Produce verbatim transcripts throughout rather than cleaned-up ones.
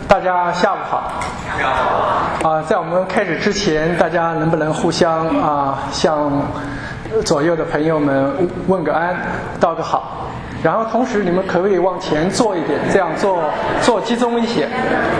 大家下午好。下午好。啊，在我们开始之前，大家能不能互相啊向左右的朋友们问个安，道个好？然后同时你们可不可以往前坐一点，这样坐坐集中一些。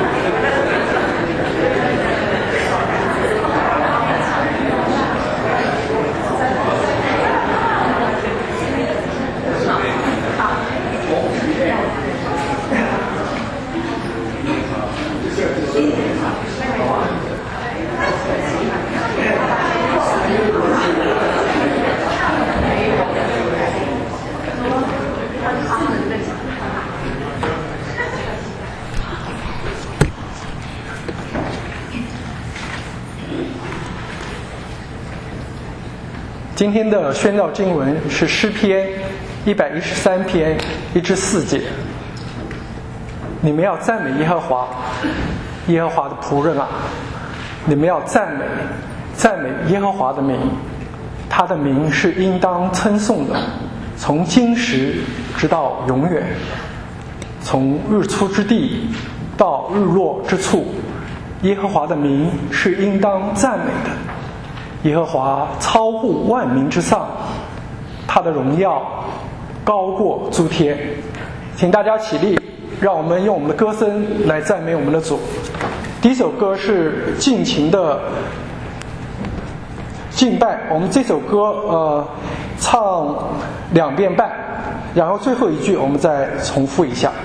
今天的宣道经文是诗篇一百一十三篇一至四节。你们要赞美耶和华，耶和华的仆人啊，你们要赞美赞美耶和华的名，他的名是应当称颂的，从今时直到永远，从日出之地到日落之处，耶和华的名是应当赞美的。耶和华超乎万民之上，他的荣耀高过诸天。请大家起立，让我们用我们的歌声来赞美我们的主。第一首歌是尽情的敬拜，我们这首歌呃唱两遍半，然后最后一句我们再重复一下。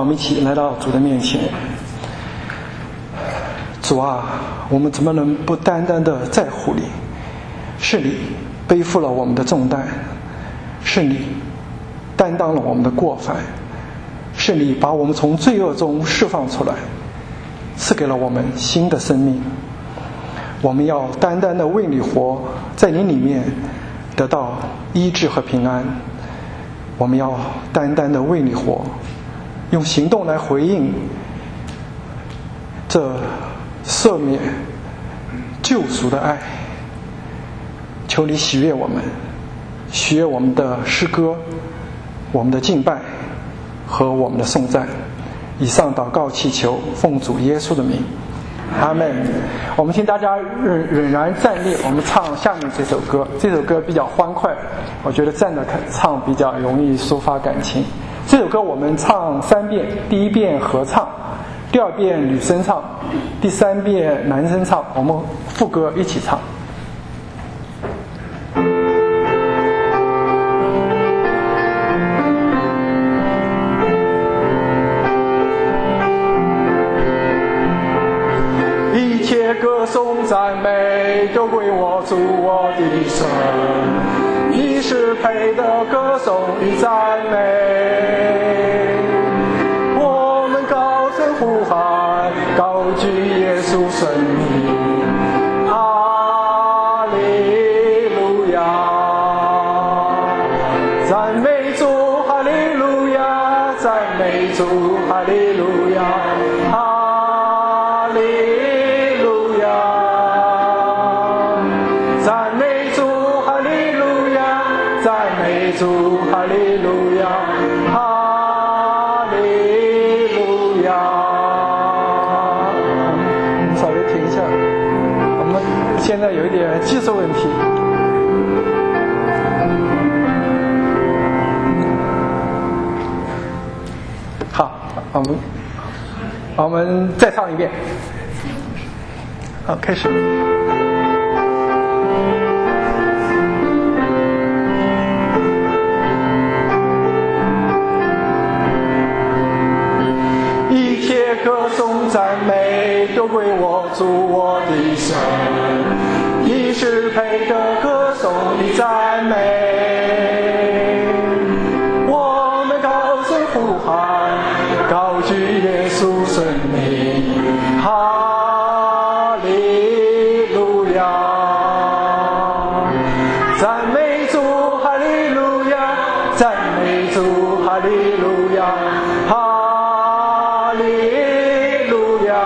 我们一起来到主的面前。主啊，我们怎么能不单单的在乎你？是你背负了我们的重担，是你担当了我们的过犯，是你把我们从罪恶中释放出来，赐给了我们新的生命。我们要单单的为你活，在你里面得到医治和平安。我们要单单的为你活，用行动来回应这赦免救赎的爱。求你喜悦我们，喜悦我们的诗歌，我们的敬拜和我们的颂赞。以上祷告祈求，奉主耶稣的名，阿们。我们请大家仍仍然站立，我们唱下面这首歌。这首歌比较欢快，我觉得站着唱比较容易抒发感情。这首歌我们唱三遍，第一遍合唱，第二遍女生唱，第三遍男生唱，我们副歌一起唱。一切歌颂赞美都归我主我的神，你是配的歌颂与赞美。我们高声呼喊，高举耶稣生命，哈利路亚！赞美主，哈利路亚！赞美主，哈利路亚！哈利路亚！赞美主，哈利路亚！赞美主，哈利路亚！哈利路亚！我们稍微停一下，我们现在有一点技术问题。好，我们我们再唱一遍。好，开始。一切歌颂赞美都归我主我的神，你是配的歌颂的赞美。我们高声呼喊，高举耶稣生命，哈利路亚！赞美主，哈利路亚！赞美主，哈利路亚！哈利路亚！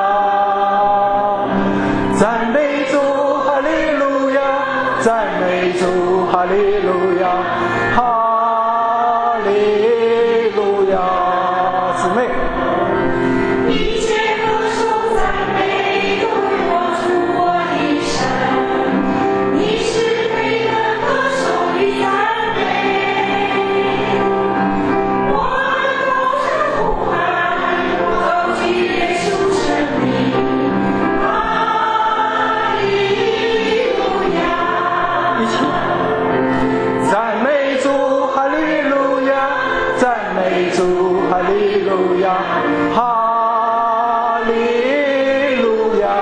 赞美主，哈利路亚！赞美主，哈利路亚！哈利路亚！姊妹。 一切歌颂赞美都归我主我的神，你是配的歌颂与赞美。我们高声呼喊，高举耶稣生命，哈利路亚！ 一起。赞美主，哈利路亚！赞美主，哈利路亚！哈利路亚！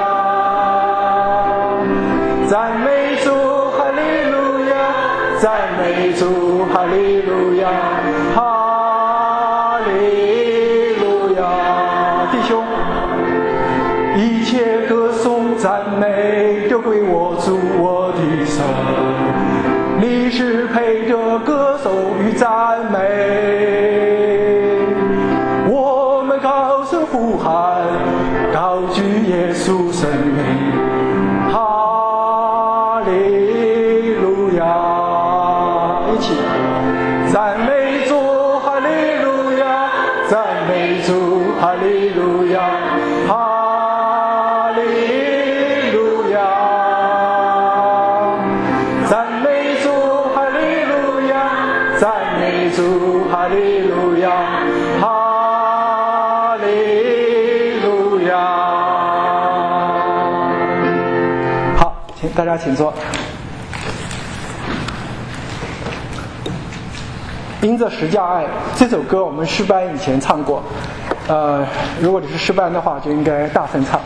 赞美主，哈利路亚！赞美主，哈利路亚！哈利路亚！弟兄，一切歌颂赞美都归我主我的神，你是配着歌颂与赞美。我们高声呼喊，高举耶稣生命，哈利路亚！一起赞美主，哈利路亚！赞美主，哈利路亚！哈利路亚！赞美主，哈利路亚！赞美主，哈利路亚！哈利路亚！好，请大家请坐。 因着十架爱这首歌我们诗班以前唱过，呃，如果你是诗班的话，就应该大声唱。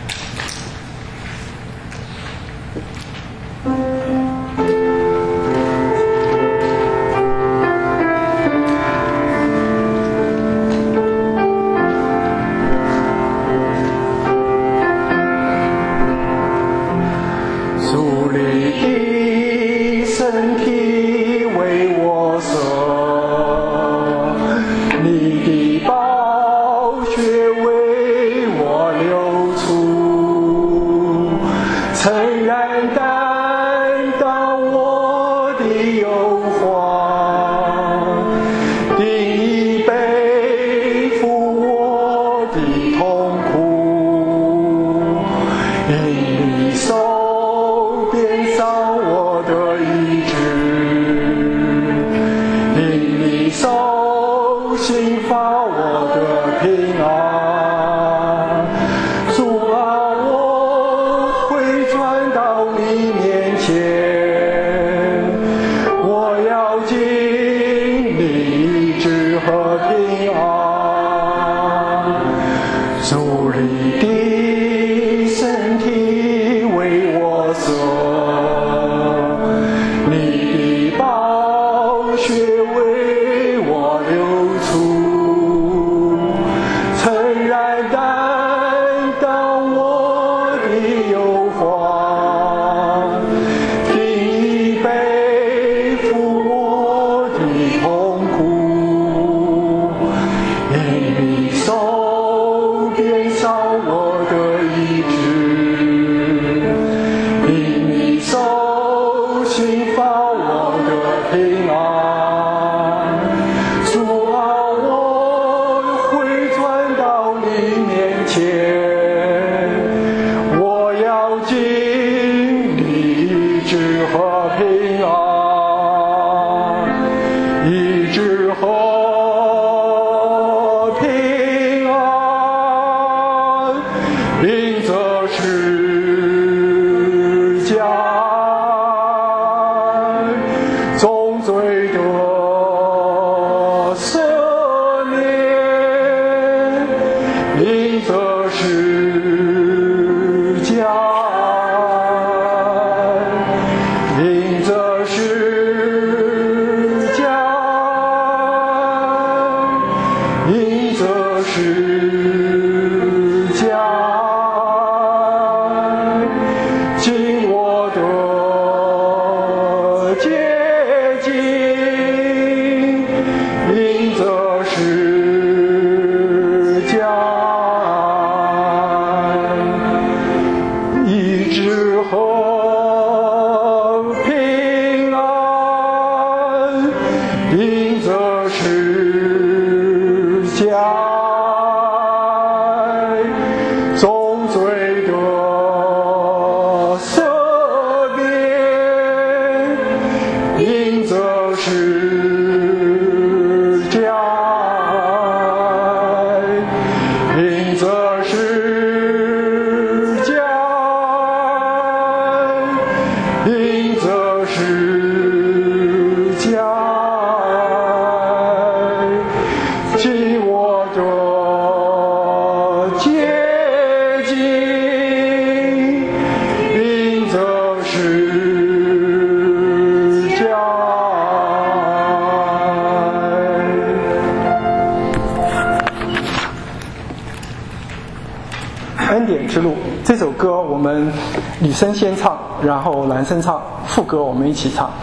这首歌我们女生先唱，然后男生唱，副歌我们一起唱。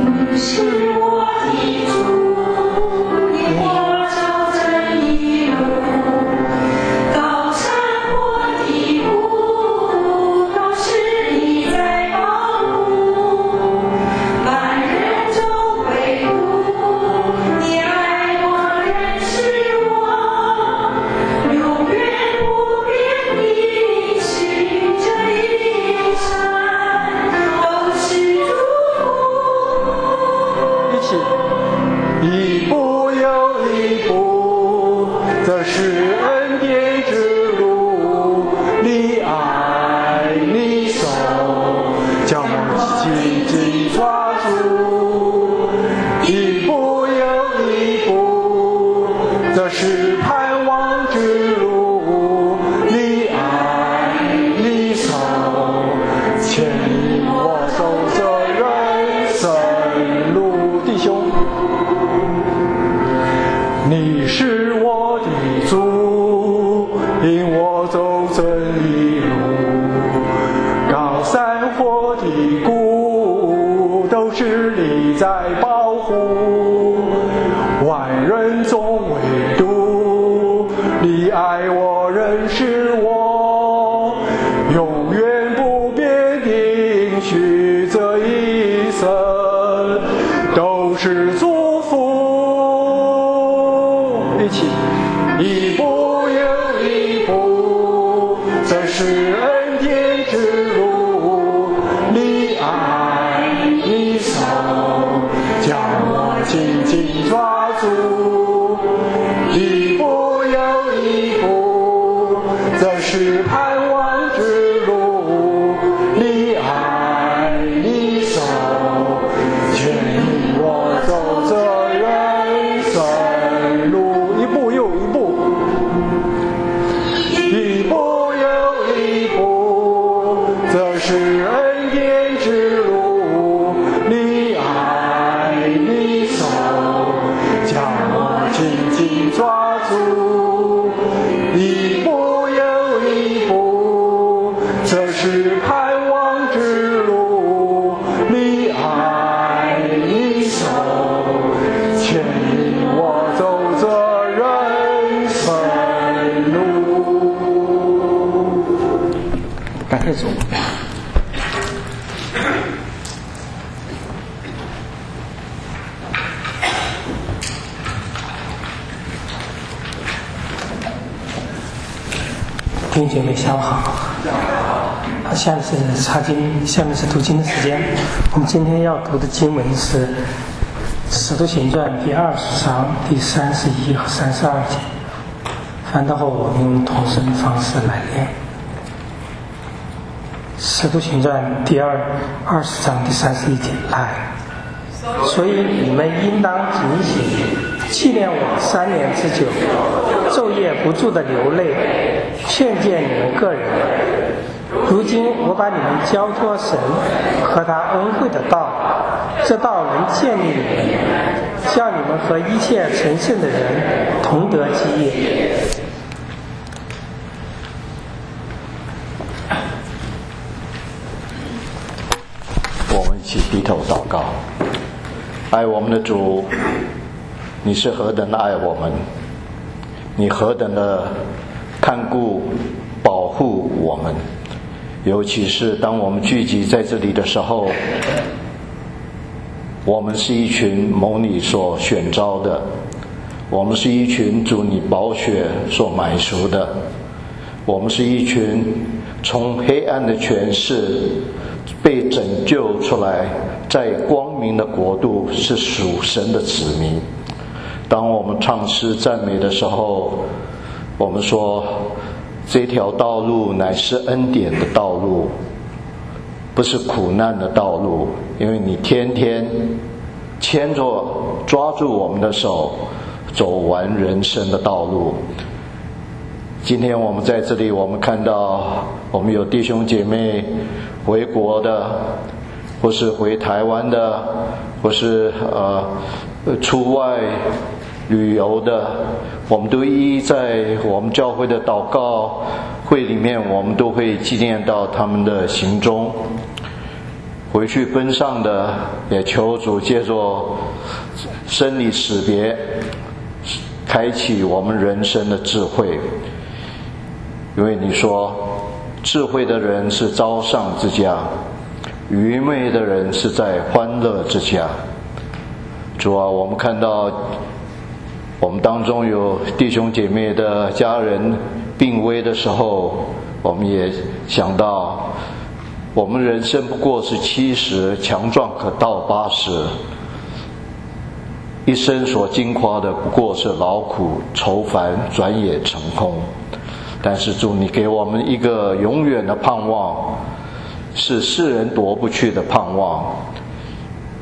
是我的主，你我照真一路。 一步又一步，这是盼望之路。你爱，你手，牵引我走这人生路。弟兄，你是我的主，引我走这一路。高山或低谷，都是你在保护。万人中唯独你爱我，认识我，永远不变的应许，这一生都是祝福。一起，一步又一步，这是恩典之路。你爱，你手，将我紧紧抓住。一步又一步，这是盼望之路。你爱，你手，牵引我走这人生路。一步又一步，一步又一步，这是恩典之路。你爱，你手，将我紧紧抓住。一步又一步，这是盼望之路。你爱，你手，牵引我走这人生路。感谢主。 弟兄姐妹下午好。好，下面是查经，下面是读经的时间。我们今天要读的经文是《使徒行传》第二十章第三十一和三十二节。翻到后，我们用同声的方式来念。《使徒行传》第二二十章第三十一节，来。所以你们应当警醒，纪念我三年之久，昼夜不住的流泪，劝诫你们个人。如今我把你们交托神和他恩惠的道，这道能建立你们，叫你们和一切成圣的人同得基业。 我们一起低头祷告。爱我们的主，你是何等的爱我们，你何等的看顾保护我们，尤其是当我们聚集在这里的时候，我们是一群蒙你所选召的，我们是一群主你宝血所买赎的，我们是一群从黑暗的权势被拯救出来，在光明的国度是属神的子民。当我们唱诗赞美的时候，我们说这条道路乃是恩典的道路，不是苦难的道路，因为你天天牵着抓住我们的手，走完人生的道路。今天我们在这里，我们看到我们有弟兄姐妹回国的，或是回台湾的，或是呃出外旅游的，我们都一一在我们教会的祷告会里面，我们都会纪念到他们的行踪。回去奔丧的，也求主借着生离死别，开启我们人生的智慧。因为你说智慧的人是招上之家，愚昧的人是在欢乐之家。主啊，我们看到我们当中有弟兄姐妹的家人病危的时候，我们也想到我们人生不过是七十，强壮可到八十，一生所经夸的不过是劳苦愁烦，转眼成空。但是主，你给我们一个永远的盼望，是世人夺不去的盼望，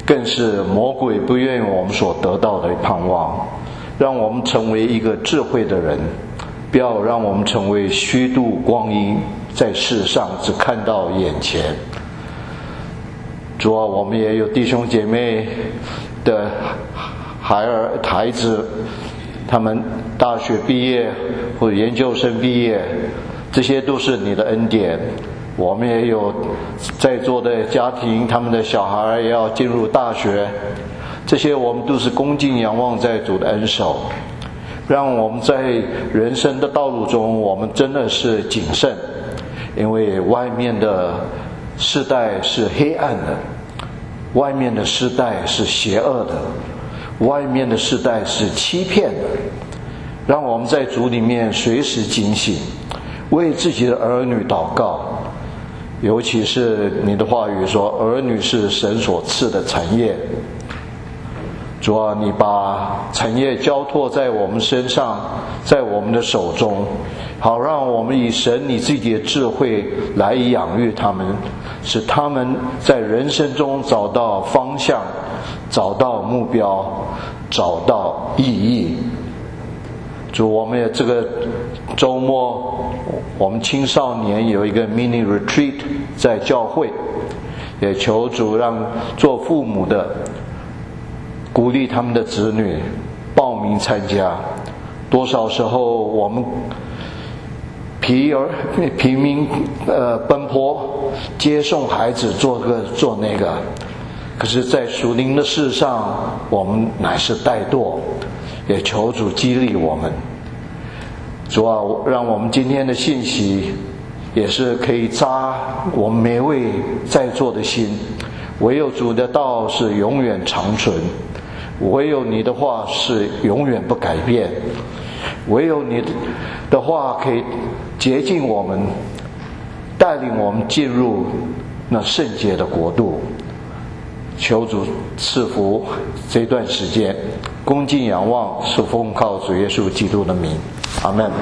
更是魔鬼不愿意我们所得到的盼望。让我们成为一个智慧的人，不要让我们成为虚度光阴，在世上只看到眼前。主啊，我们也有弟兄姐妹的孩儿孩子，他们大学毕业或者研究生毕业，这些都是你的恩典。我们也有在座的家庭，他们的小孩也要进入大学，这些我们都是恭敬仰望在主的恩手。让我们在人生的道路中，我们真的是谨慎，因为外面的世代是黑暗的，外面的世代是邪恶的，外面的世代是欺骗的。让我们在主里面随时警醒，为自己的儿女祷告。尤其是你的话语说，儿女是神所赐的产业。主啊，你把产业交托在我们身上，在我们的手中，好让我们以神你自己的智慧来养育他们，使他们在人生中找到方向，找到目标，找到意义。主，我们也这个周末，我们青少年有一个 mini retreat 在教会，也求主让做父母的鼓励他们的子女报名参加。多少时候我们疲而平民呃奔波接送孩子做个做那个，可是在属灵的事上我们乃是怠惰，也求主激励我们。主啊，让我们今天的信息也是可以扎我们每位在座的心。唯有主的道是永远长存，唯有你的话是永远不改变，唯有你的话可以洁净我们，带领我们进入那圣洁的国度。求主赐福这段时间，恭敬仰望，是奉靠主耶稣基督的名，阿们。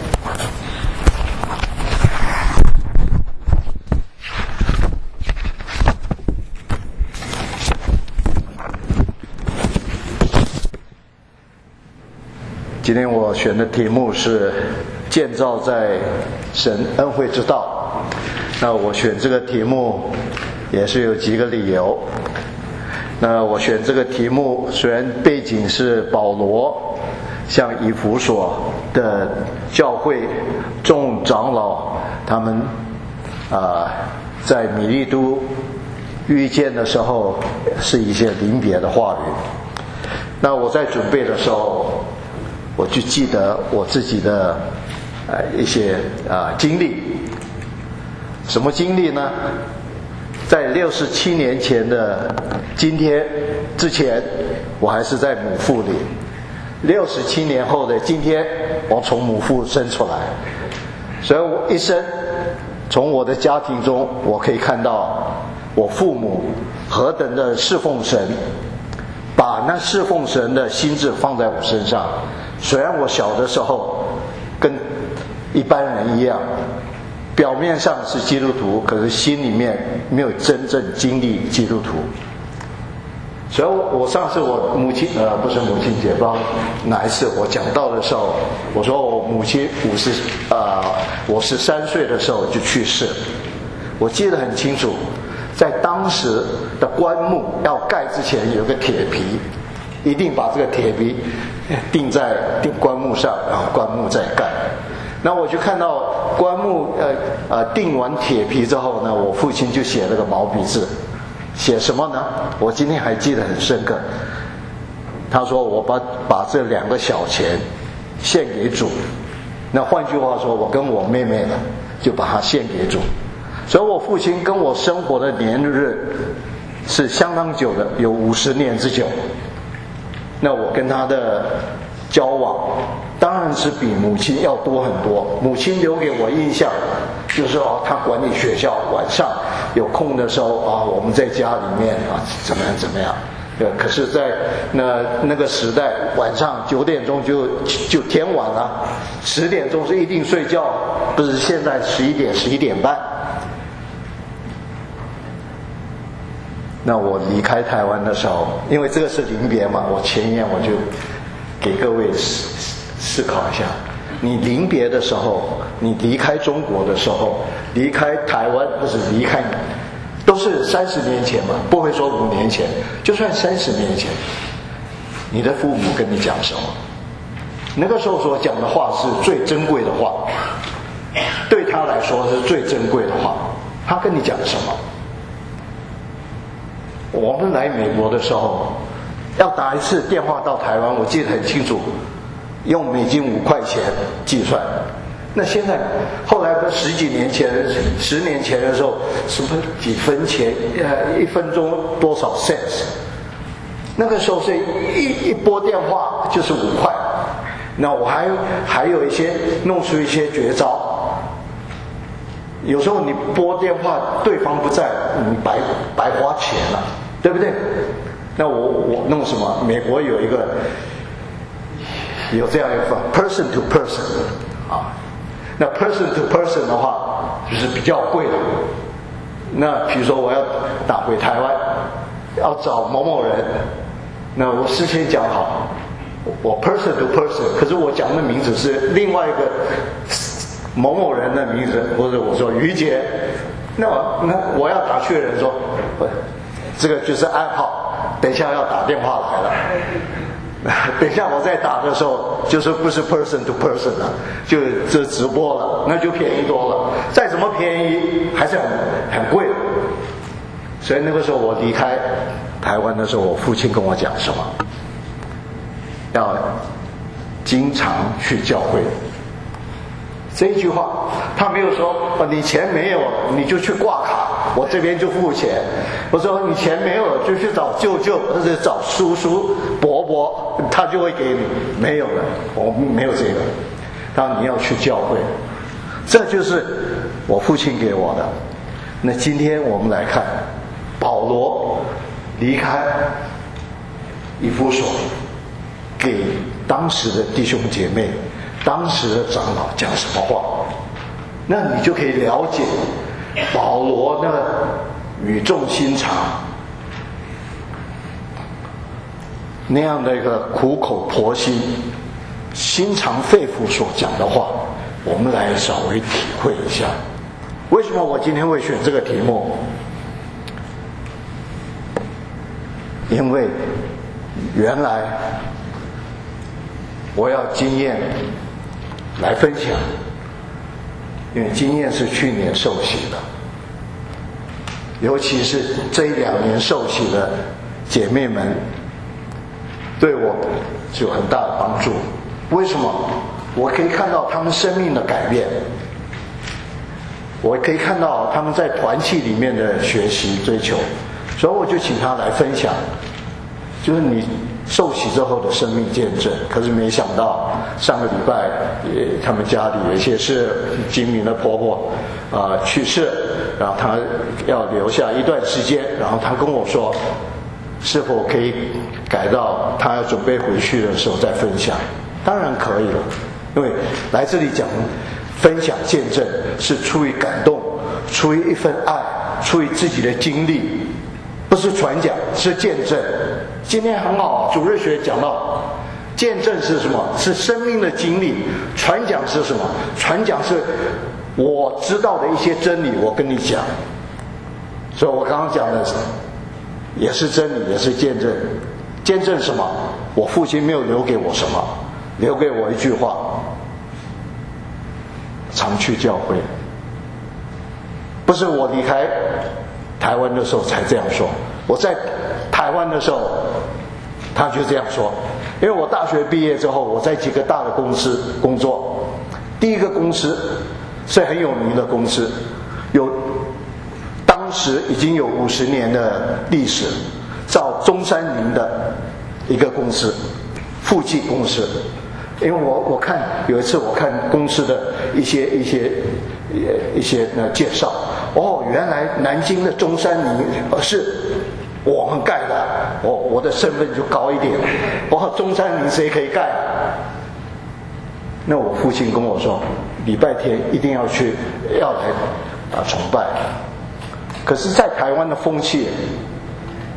今天我选的题目是建造在神恩惠之道。那我选这个题目也是有几个理由。那我选这个题目，虽然背景是保罗向以弗所的教会众长老他们啊、呃、在米利都遇见的时候是一些临别的话语。那我在准备的时候，我就记得我自己的呃一些啊、呃、经历。什么经历呢？在六十七年前的今天之前，我还是在母腹里；六十七年后的今天，我从母腹生出来。所以我一生从我的家庭中，我可以看到我父母何等的侍奉神，把那侍奉神的心志放在我身上。虽然我小的时候跟一般人一样，表面上是基督徒，可是心里面没有真正经历基督徒。所以我上次我母亲呃不是母亲节，不知道哪一次我讲到的时候，我说我母亲五十呃我十三岁的时候就去世。我记得很清楚，在当时的棺木要盖之前有个铁皮，一定把这个铁皮钉在钉棺木上，然后棺木再盖。那我就看到棺木呃呃钉完铁皮之后呢，我父亲就写了个毛笔字，写什么呢？我今天还记得很深刻。他说我把把这两个小钱献给主。那换句话说，我跟我妹妹呢就把它献给主。所以我父亲跟我生活的年日是相当久的，有五十年之久。那我跟他的交往当然是比母亲要多很多。母亲留给我印象就是哦，她管理学校，晚上有空的时候啊，我们在家里面啊怎么样怎么样。对，可是在那那个时代，晚上九点钟就就天晚了，十点钟是一定睡觉，不是现在十一点十一点半。 那我离开台湾的时候，因为这个是临别嘛，我前言我就给各位思思考一下。你临别的时候，你离开中国的时候，离开台湾或是离开，都是三十年前嘛，不会说五年前，就算三十年前，你的父母跟你讲什么？那个时候所讲的话是最珍贵的话，对他来说是最珍贵的话。他跟你讲什么？我们来美国的时候，要打一次电话到台湾，我记得很清楚，用美金五块钱计算。那现在后来不十几年前、十年前的时候，什么几分钱，呃，一分钟多少 cents？ 那个时候是一一拨电话就是五块。那我还还有一些弄出一些绝招。有时候你拨电话，对方不在，你白白花钱了，对不对？那我我弄什么？美国有一个有这样一个 person to person 啊，那 person to person 的话就是比较贵的。那比如说我要打回台湾，要找某某人，那我事先讲好，我 person to person， 可是我讲的名字是另外一个某某人的名字，或者我说于杰，那那我要打去的人说，这个就是暗号，等一下要打电话来了，等一下我在打的时候就是不是 person to person 了，就这直播了，那就便宜多了，再怎么便宜还是很很贵的。所以那个时候我离开台湾的时候，我父亲跟我讲什么？要经常去教会。这一句话，他没有说哦，你钱没有你就去挂卡，我这边就付钱。我说你钱没有就去找舅舅或者找叔叔伯伯，他就会给你。没有了，我没有这个。他说你要去教会，这就是我父亲给我的。那今天我们来看，保罗离开以弗所，给当时的弟兄姐妹、当时的长老讲什么话，那你就可以了解保罗那语重心长那样的一个苦口婆心、心肠肺腑所讲的话，我们来稍微体会一下。为什么我今天会选这个题目？因为原来我要经验来分享，因为经验是去年受洗的，尤其是这一两年受洗的姐妹们，对我是有很大的帮助。为什么？我可以看到他们生命的改变，我可以看到他们在团契里面的学习追求，所以我就请他来分享，就是你受洗之后的生命见证。可是没想到上个礼拜他们家里有一些是精明的婆婆啊、呃、去世，然后她要留下一段时间，然后她跟我说是否可以改到她要准备回去的时候再分享。当然可以了，因为来这里讲分享见证是出于感动，出于一份爱，出于自己的经历，不是传讲，是见证。今天很好，主日学讲到见证是什么？是生命的经历。传讲是什么？传讲是我知道的一些真理，我跟你讲。所以我刚刚讲的也是真理，也是见证。见证什么？我父亲没有留给我什么，留给我一句话：常去教会。不是我离开台湾的时候才这样说，我在台湾的时候他就这样说。因为我大学毕业之后，我在几个大的公司工作。第一个公司是很有名的公司，有当时已经有五十年的历史，叫中山陵的一个公司，富济公司。因为我我看有一次我看公司的一些一些一些呢介绍，哦，原来南京的中山陵是我们盖的，我我的身份就高一点。哇，中山陵谁可以盖？那我父亲跟我说，礼拜天一定要去，要来啊崇拜。可是，在台湾的风气，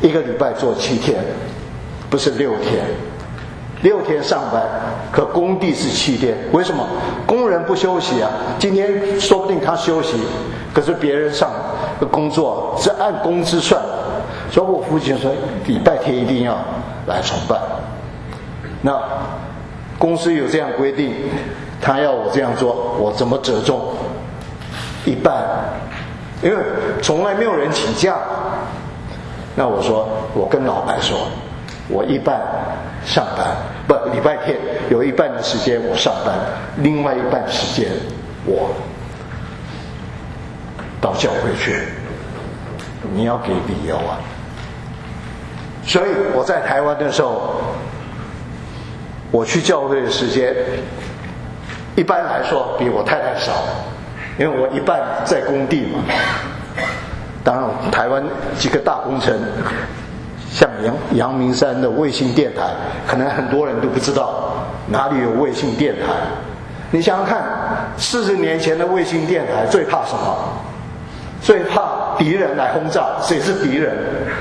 一个礼拜做七天，不是六天。六天上班，可工地是七天。为什么？工人不休息啊？今天说不定他休息，可是别人上工作是按工资算的。所以我父亲说，礼拜天一定要来重办。那公司有这样规定，他要我这样做，我怎么折中？一半，因为从来没有人请假。那我说，我跟老板说，我一半上班，不，礼拜天有一半的时间我上班，另外一半时间我到教会去。你要给理由啊！所以我在台湾的时候，我去教会的时间，一般来说比我太太少，因为我一半在工地嘛。当然，台湾几个大工程。像阳阳明山的卫星电台，可能很多人都不知道哪里有卫星电台。你想想看，四十年前的卫星电台最怕什么？最怕敌人来轰炸。谁是敌人？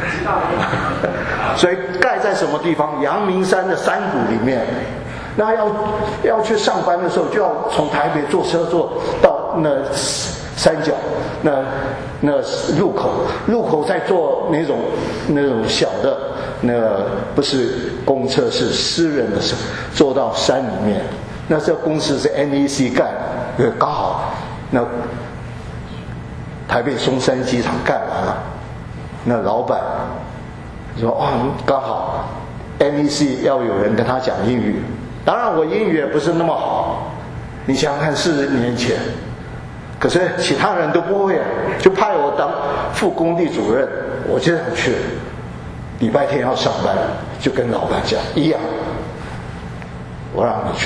所以盖在什么地方？阳明山的山谷里面。那要要去上班的时候，就要从台北坐车坐到那山脚，那那路口，路口再坐那种那种小的，那不是公车，是私人的车，坐到山里面。那这公司是 N E C 盖的，刚好那台北松山机场盖完了，那老板说哦，刚好 N E C 要有人跟他讲英语。当然我英语也不是那么好，你想想看，四十年前。可是其他人都不会啊，就派我当副工地主任，我就想去。礼拜天要上班，就跟老板讲一样，我让你去。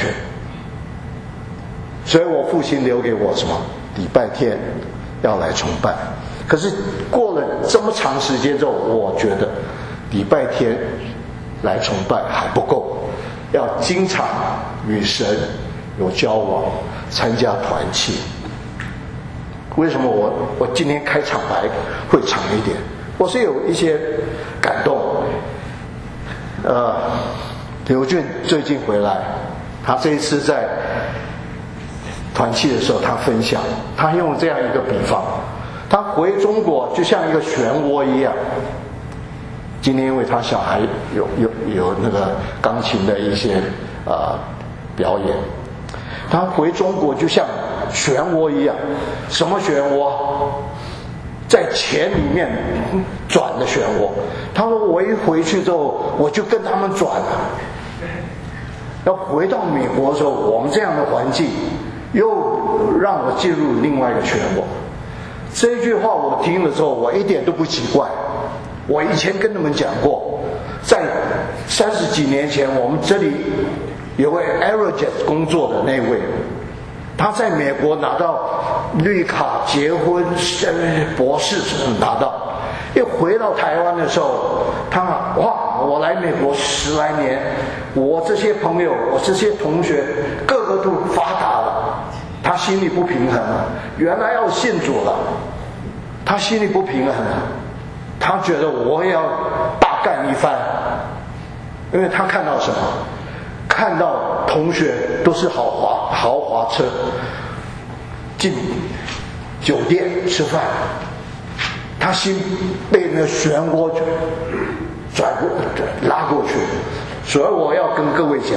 所以我父亲留给我什么？礼拜天要来重办。可是过了这么长时间之后，我觉得礼拜天来重办还不够，要经常与神有交往，参加团契。为什么我我今天开场白会长一点？我是有一些感动。呃，刘俊最近回来，他这一次在团契的时候，他分享，他用这样一个比方，他回中国就像一个漩涡一样。今天因为他小孩有有有那个钢琴的一些呃表演，他回中国就像漩涡一样。什么漩涡？在钱里面转的漩涡。他说我一回去之后，我就跟他们转了。要回到美国的时候，我们这样的环境又让我进入另外一个漩涡。这句话我听了之后，我一点都不奇怪。我以前跟你们讲过，在三十几年前，我们这里有位 Aerojet 工作的那位，他在美国拿到绿卡、结婚、博士拿到，一回到台湾的时候，他哇，我来美国十来年，我这些朋友，我这些同学，个个都发达了，他心里不平衡了。原来要信主了，他心里不平衡了，他觉得我也要大干一番，因为他看到什么？看到同学都是豪华豪华车，进酒店吃饭，他心被那漩涡转过拉过去。所以我要跟各位讲，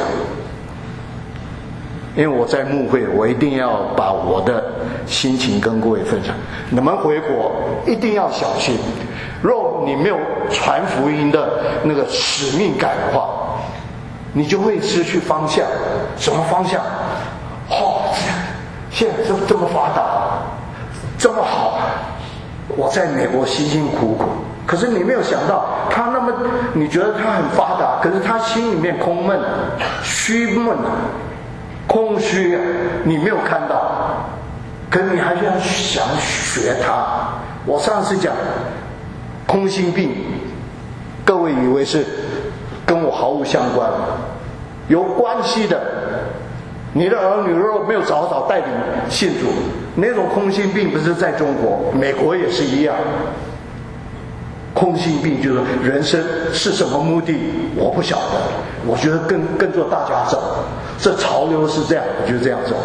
因为我在牧会，我一定要把我的心情跟各位分享。你们回国一定要小心，若你没有传福音的那个使命感的话，你就会失去方向。什么方向？哦，现在这么这么发达，这么好，我在美国辛辛苦苦，可是你没有想到，他那么你觉得他很发达，可是他心里面空闷、虚闷、空虚，你没有看到，可是你还是要想学他。我上次讲空心病，各位以为是跟我毫无相关，有关系的。你的儿女若没有早早带领信主，那种空心病不是在中国，美国也是一样。 空心病，就是人生是什么目的，我不晓得。我觉得跟跟着大家走，这潮流是这样，我就这样走。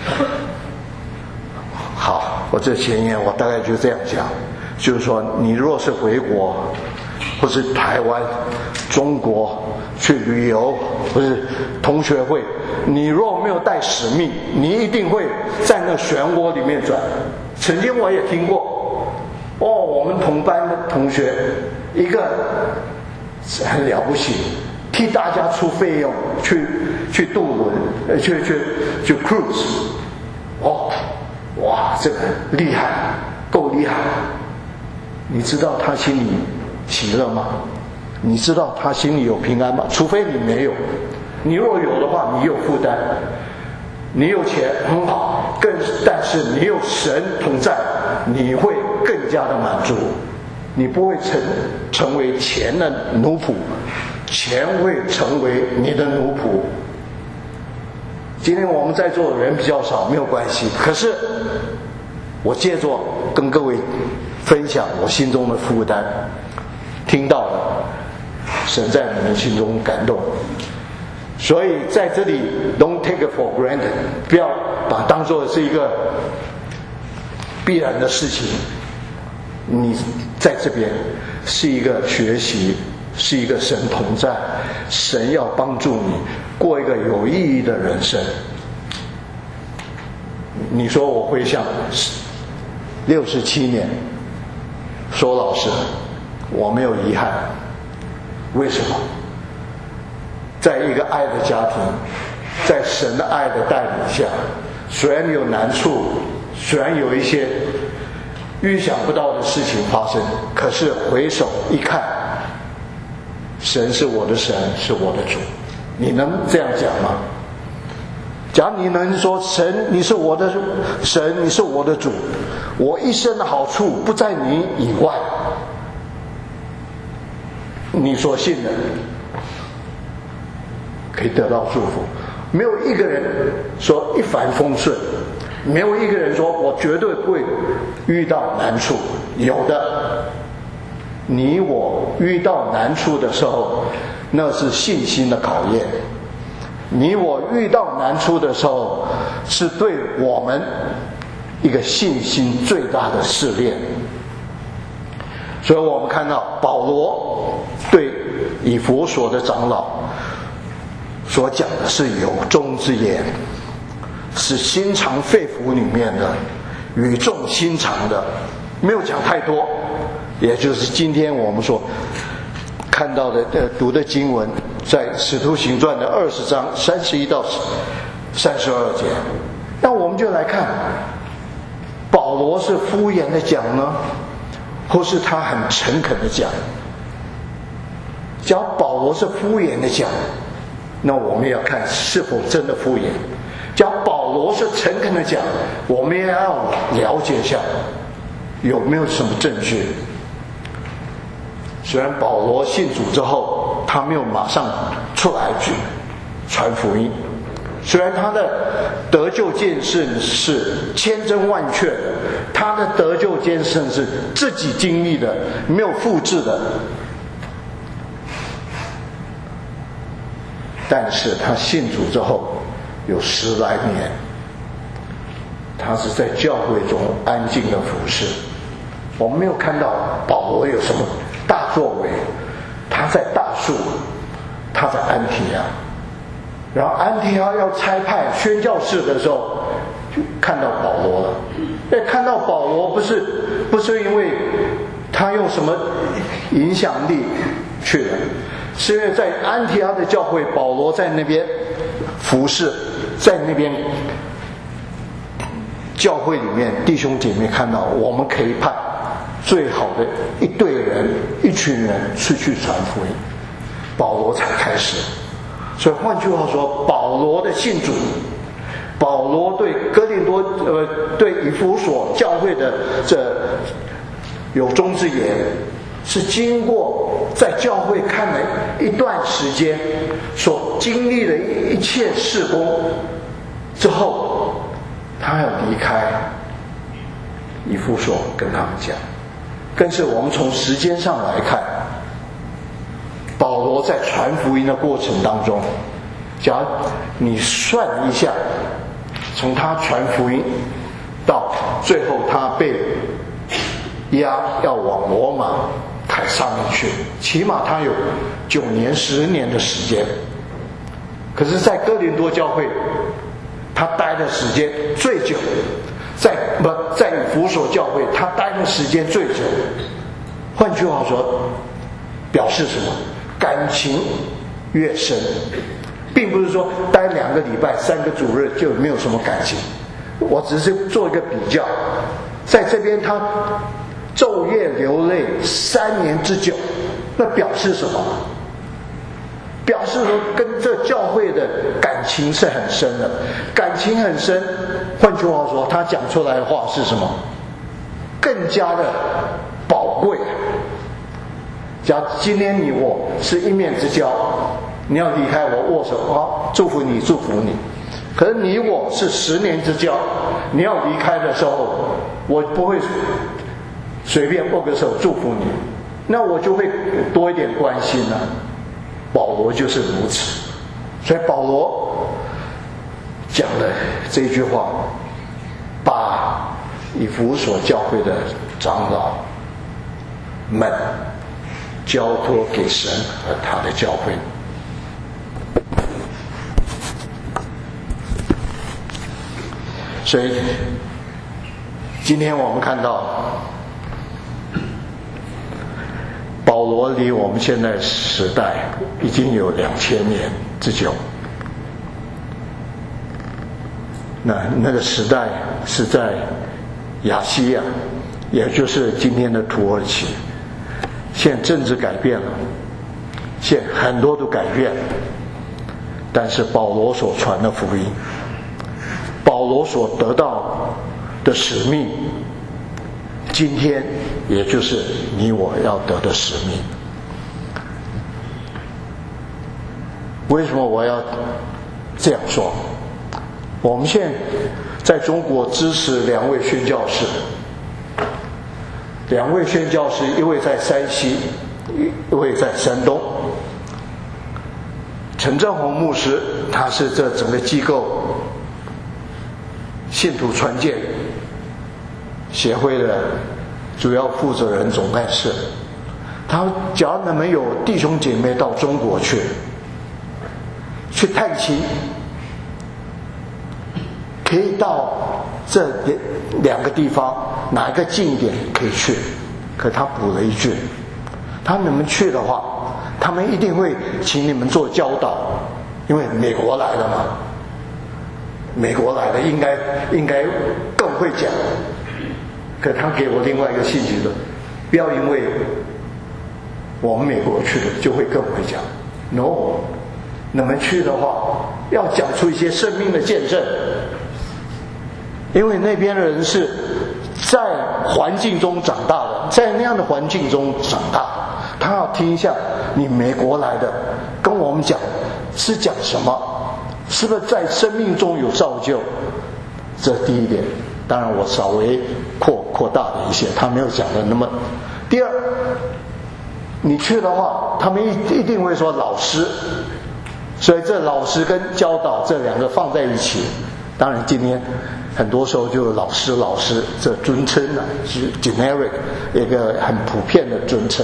好，我这前言我大概就这样讲，就是说，你若是回国，或是台湾、中国去旅游，或是同学会，你若没有带使命，你一定会在那漩涡里面转。曾经我也听过，哦，我们同班的同学一个很了不起，替大家出费用去去渡轮，呃，去去去 cruise， 哦，哇，这个厉害，够厉害。你知道他心里喜乐吗？你知道他心里有平安吗？除非你没有，你若有的话，你有负担。你有钱很好，更但是你有神同在，你会更加的满足。你不会成成为钱的奴仆，钱会成为你的奴仆。今天我们在座的人比较少，没有关系。可是我借着跟各位分享我心中的负担，听到了，神在你们心中感动。所以在这里 ，don't take it for granted， 不要把它当作是一个必然的事情。你在这边是一个学习，是一个神同在，神要帮助你过一个有意义的人生。你说我回想六十七年，说老实，我没有遗憾。为什么？在一个爱的家庭，在神的爱的带领下，虽然有难处，虽然有一些预想不到的事情发生，可是回首一看，神是我的神，是我的主。你能这样讲吗？假如你能说神你是我的神，你是我的主，我一生的好处不在你以外，你所信的可以得到祝福。没有一个人说一帆风顺，没有一个人说我绝对不会遇到难处。有的，你我遇到难处的时候，那是信心的考验。你我遇到难处的时候，是对我们一个信心最大的试炼。所以我们看到保罗对以弗所的长老所讲的是有衷之言，是心肠肺腑里面的，语重心长的，没有讲太多。也就是今天我们所看到的呃读的经文，在使徒行传的二十章三十一到三十二节。那我们就来看，保罗是敷衍的讲呢，或是他很诚恳的讲？假如保罗是敷衍的讲，那我们要看是否真的敷衍。假如保罗是诚恳的讲，我们也要了解一下有没有什么证据。虽然保罗信主之后，他没有马上出来去传福音，虽然他的得救见证是千真万确的，他的得救见证是自己经历的，没有复制的，但是他信主之后有十来年，他是在教会中安静的服侍。我们没有看到保罗有什么大作为，他在大树，他在安提阿，然后安提阿要差派宣教士的时候，就看到保罗了。哎，看到保罗不是不是因为他用什么影响力去的，是因为在安提阿的教会，保罗在那边服侍，在那边教会里面弟兄姐妹看到，我们可以派最好的一队人一群人出去传福音，保罗才开始。所以换句话说，保罗的信主，保罗对哥林多呃对以弗所教会的这有忠之言，是经过在教会看了一段时间所经历的一切事工之后，他要离开以弗所，跟他们讲， 更是我们从时间上来看，保罗在传福音的过程当中，假如你算一下，从他传福音到最后他被押要往罗马凯撒那去，起码他有九年十年的时间。可是在哥林多教会他待的时间最久，在不在以弗所教会他待的时间最久。换句话说，表示什么？感情越深，并不是说待两个礼拜三个主日就没有什么感情。我只是做一个比较，在这边他昼夜流泪三年之久，那表示什么？表示说跟这教会的感情是很深的，感情很深。换句话说，他讲出来的话是什么？更加的宝贵。假如今天你我是一面之交，你要离开我握手，好，祝福你，祝福你。可是你我是十年之交，你要离开的时候，我不会随便握个手祝福你，那我就会多一点关心了。保罗就是如此，所以保罗讲了这句话，把以弗所教会的长老们交托给神和他的教会。所以今天我们看到保罗离我们现在时代已经有两千年之久。那那个时代是在亚细亚，也就是今天的土耳其。现在政治改变了，现在很多都改变了，但是保罗所传的福音，保罗所得到的使命，今天也就是你我要得的使命。为什么我要这样说？我们现在在中国支持两位宣教士，两位宣教士，一位在山西，一位在山东。陈正宏牧师，他是这整个机构信徒传见协会的主要负责人总干事。他假如你们有弟兄姐妹到中国去去探亲，可以到这两个地方哪一个近一点可以去。可他补了一句，他你们去的话，他们一定会请你们做教导，因为美国来的嘛，美国来的应该应该更会讲。可他给我另外一个信息的，不要因为我们美国去的就会更会讲 ，no， 你们去的话要讲出一些生命的见证，因为那边的人是在环境中长大的，在那样的环境中长大，他要听一下你美国来的跟我们讲是讲什么，是不是在生命中有造就？这第一点。当然我稍微扩扩大了一些，他没有讲的那么。第二，你去的话，他们一一定会说老师，所以这老师跟教导这两个放在一起。当然今天很多时候就老师老师这尊称呢，是 generic 一个很普遍的尊称。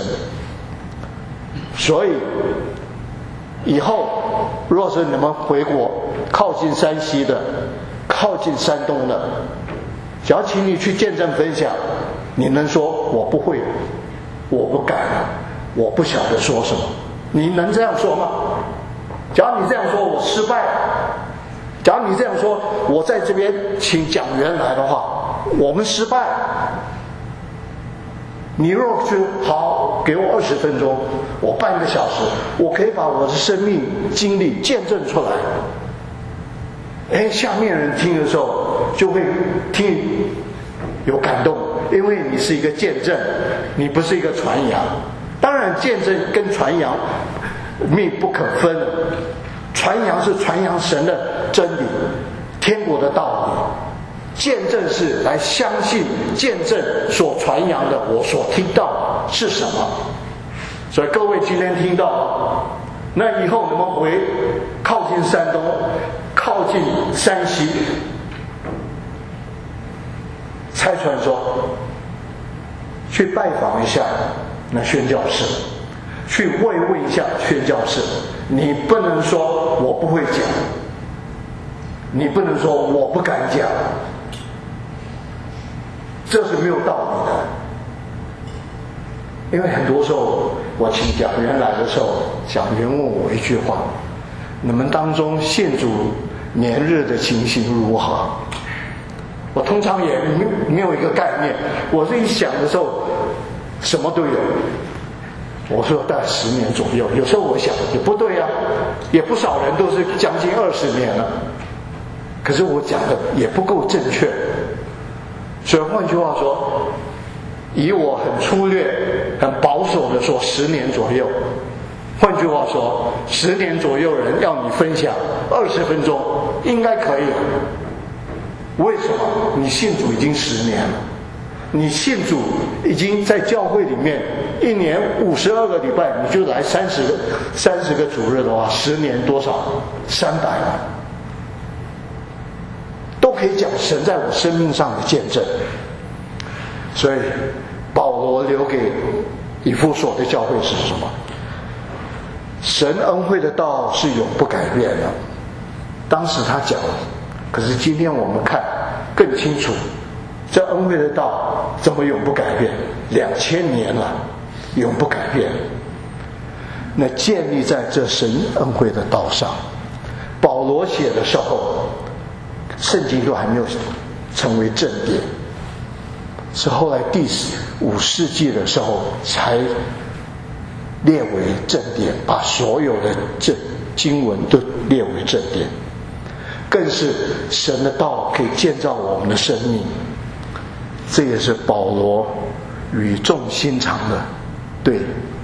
所以以后若是你们回国靠近山西的，靠近山东的，只要请你去见证分享，你能说我不会，我不敢，我不晓得说什么，你能这样说吗？假如你这样说，我失败了。假如你这样说，我在这边请讲员来的话，我们失败。你若说好，给我二十分钟，我半个小时，我可以把我的生命经历见证出来。哎，下面人听的时候就会听有感动，因为你是一个见证，你不是一个传扬。当然，见证跟传扬密不可分。传扬是传扬神的真理，天国的道理。 见证是来相信见证所传扬的，我所听到是什么。所以各位今天听到，那以后你们回靠近山东，靠近山西，拆传说，去拜访一下那宣教士，去慰问一下宣教士。你不能说我不会讲，你不能说我不敢讲，这是没有道理的。因为很多时候我请讲员来的时候，讲员问我一句话：你们当中信主年日的情形如何？我通常也没有一个概念，我这一想的时候什么都有。我说大概十年左右，有时候我想也不对啊，也不少人都是将近二十年了，可是我讲的也不够正确。所以换句话说，以我很粗略很保守的说十年左右，换句话说十年左右人要你分享二十分钟应该可以了。为什么？你信主已经十年了，你信主已经在教会里面一年五十二个礼拜，你就来三十个三十个主日的话，十年多少？三百万，都可以讲神在我生命上的见证。所以保罗留给以弗所的教会是什么？神恩惠的道是永不改变的。当时他讲了，可是今天我们看更清楚，这恩惠的道怎么永不改变？两千年了，永不改变。那建立在这神恩惠的道上。保罗写的时候，圣经都还没有成为正典，是后来第五世纪的时候才列为正典，把所有的这经文都列为正典。更是神的道可以建造我们的生命，这也是保罗语重心长的对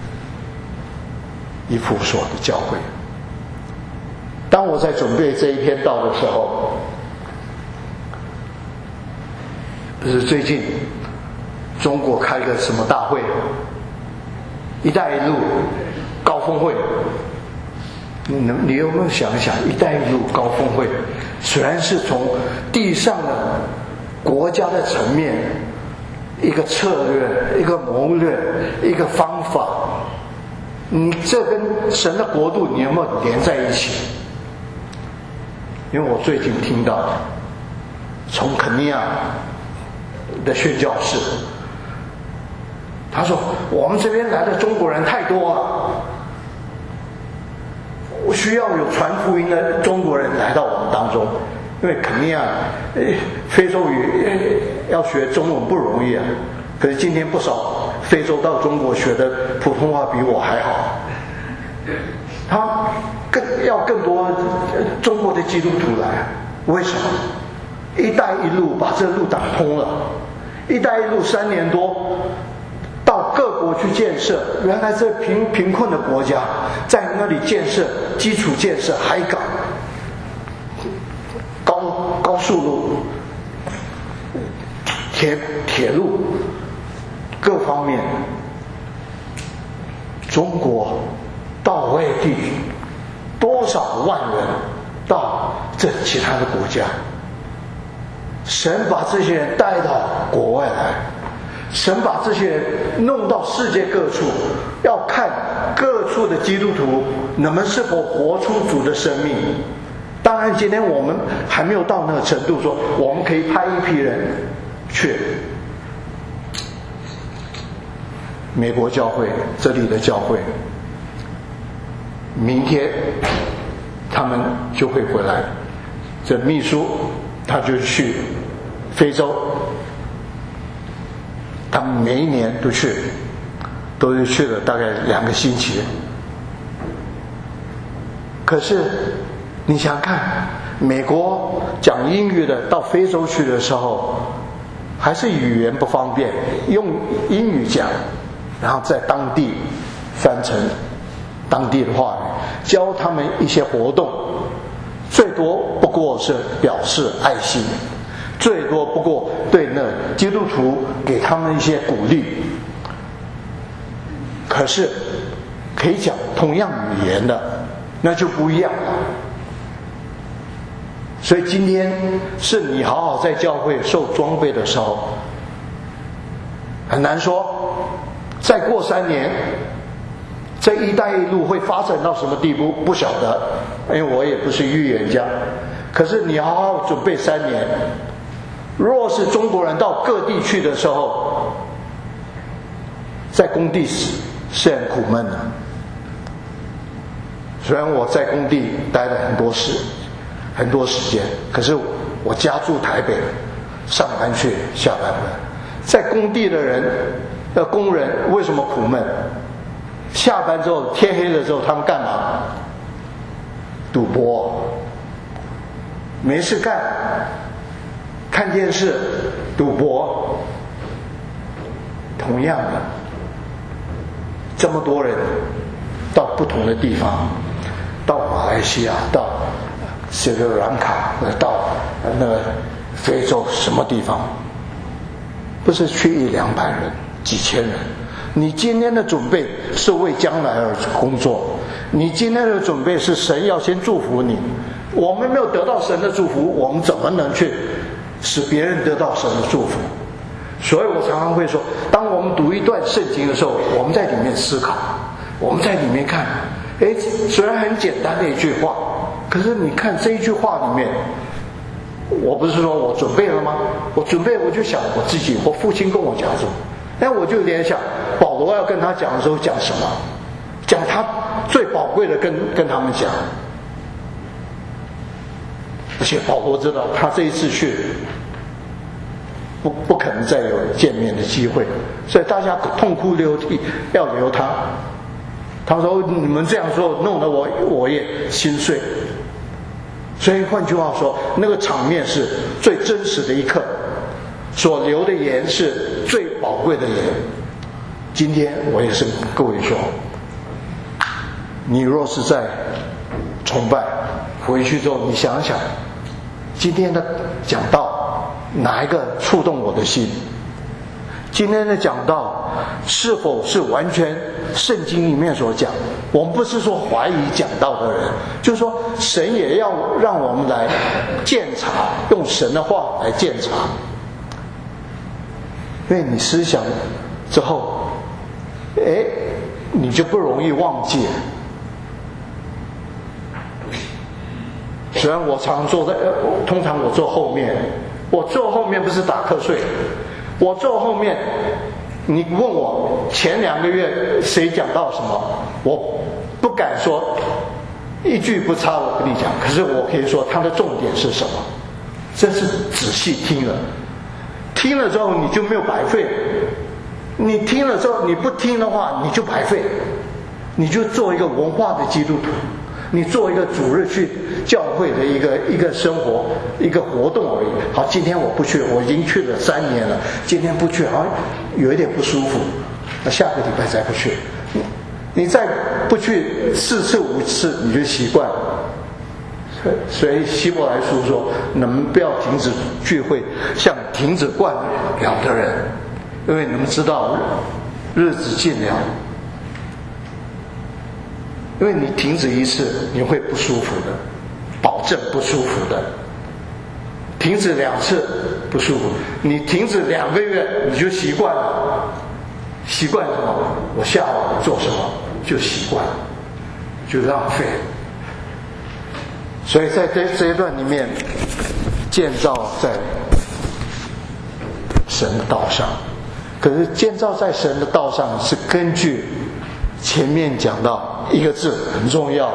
以弗所的教会。当我在准备这一篇道的时候，就是最近中国开个什么大会，一带一路高峰会，你能你有没有想一想，一带一路高峰会虽然是从地上的国家的层面一个策略一个谋略一个方法，你这跟神的国度你有没有连在一起？因为我最近听到从肯尼亚的宣教士，他说我们这边来的中国人太多了，我需要有传福音的中国人来到我们当中。因为肯尼亚非洲语要学中文不容易啊，可是今天不少非洲到中国学的普通话比我还好，他更要更多中国的基督徒来。为什么？一带一路把这路打通了，一带一路三年多到各国去建设，原来这贫贫困的国家在那里建设基础建设、海港、高高速路、铁铁路各方面，中国到外地多少万人到这其他的国家，神把这些人带到国外来，神把这些人弄到世界各处，要看各处的基督徒你们是否活出主的生命。当然今天我们还没有到那个程度，说我们可以派一批人去美国教会，这里的教会明天他们就会回来，这秘书他就去非洲，他们每一年都去，都是去了大概两个星期。可是你想看，美国讲英语的到非洲去的时候，还是语言不方便，用英语讲，然后在当地翻成当地的话语，教他们一些活动，最多不过是表示爱心。 最多不过对那基督徒给他们一些鼓励。可是可以讲同样语言的，那就不一样了。所以今天是你好好在教会受装备的时候，很难说再过三年这一带一路会发展到什么地步不晓得，因为我也不是预言家。可是你好好准备三年，若是中国人到各地去的时候，在工地是是很苦闷的。虽然我在工地待了很多时很多时间，可是我家住台北，上班去下班回来。在工地的人的工人为什么苦闷？下班之后天黑了之后他们干嘛？赌博，没事干，看电视，赌博。同样的，这么多人到不同的地方，到马来西亚，到斯里兰卡，到那个非洲什么地方，不是去一两百人，几千人。你今天的准备是为将来而工作，你今天的准备是神要先祝福你。我们没有得到神的祝福，我们怎么能去使别人得到神的祝福？所以我常常会说，当我们读一段圣经的时候，我们在里面思考，我们在里面看，诶，虽然很简单的一句话，可是你看这一句话里面，我不是说我准备了吗？我准备我就想我自己，我父亲跟我讲什么，但我就有点想保罗要跟他讲的时候讲什么，讲他最宝贵的跟跟他们讲。而且保罗知道他这一次去不不可能再有见面的机会，所以大家痛哭流涕要留他。他说你们这样说弄得我我也心碎。所以换句话说，那个场面是最真实的一刻，所流的盐是最宝贵的盐。今天我也是跟各位说，你若是在崇拜回去之后，你想想今天的讲道哪一个触动我的心？今天的讲道是否是完全圣经里面所讲？我们不是说怀疑讲道的人，就是说神也要让我们来鉴察，用神的话来鉴察。因为你思想之后，哎，你就不容易忘记。虽然我常坐在，通常我坐后面，我坐后面不是打瞌睡，我坐后面，你问我前两个月谁讲到什么，我不敢说一句不差我跟你讲，可是我可以说它的重点是什么，这是仔细听了，听了之后你就没有白费，你听了之后你不听的话你就白费，你就做一个文化的基督徒，你做一个主日去教会的一个一个生活一个活动而已。好，今天我不去，我已经去了三年了，今天不去好像有一点不舒服，那下个礼拜再不去，你再不去四次五次你就习惯了。所以希伯来书说，你们不要停止聚会，像停止惯了的人，因为你们知道日子近了。因为你停止一次你会不舒服的，保证不舒服的。停止两次不舒服，你停止两个月你就习惯了，习惯什么？我下午做什么就习惯了，就浪费。所以在这这一段里面，建造在神的道上，可是建造在神的道上是根据前面讲到一个字很重要的，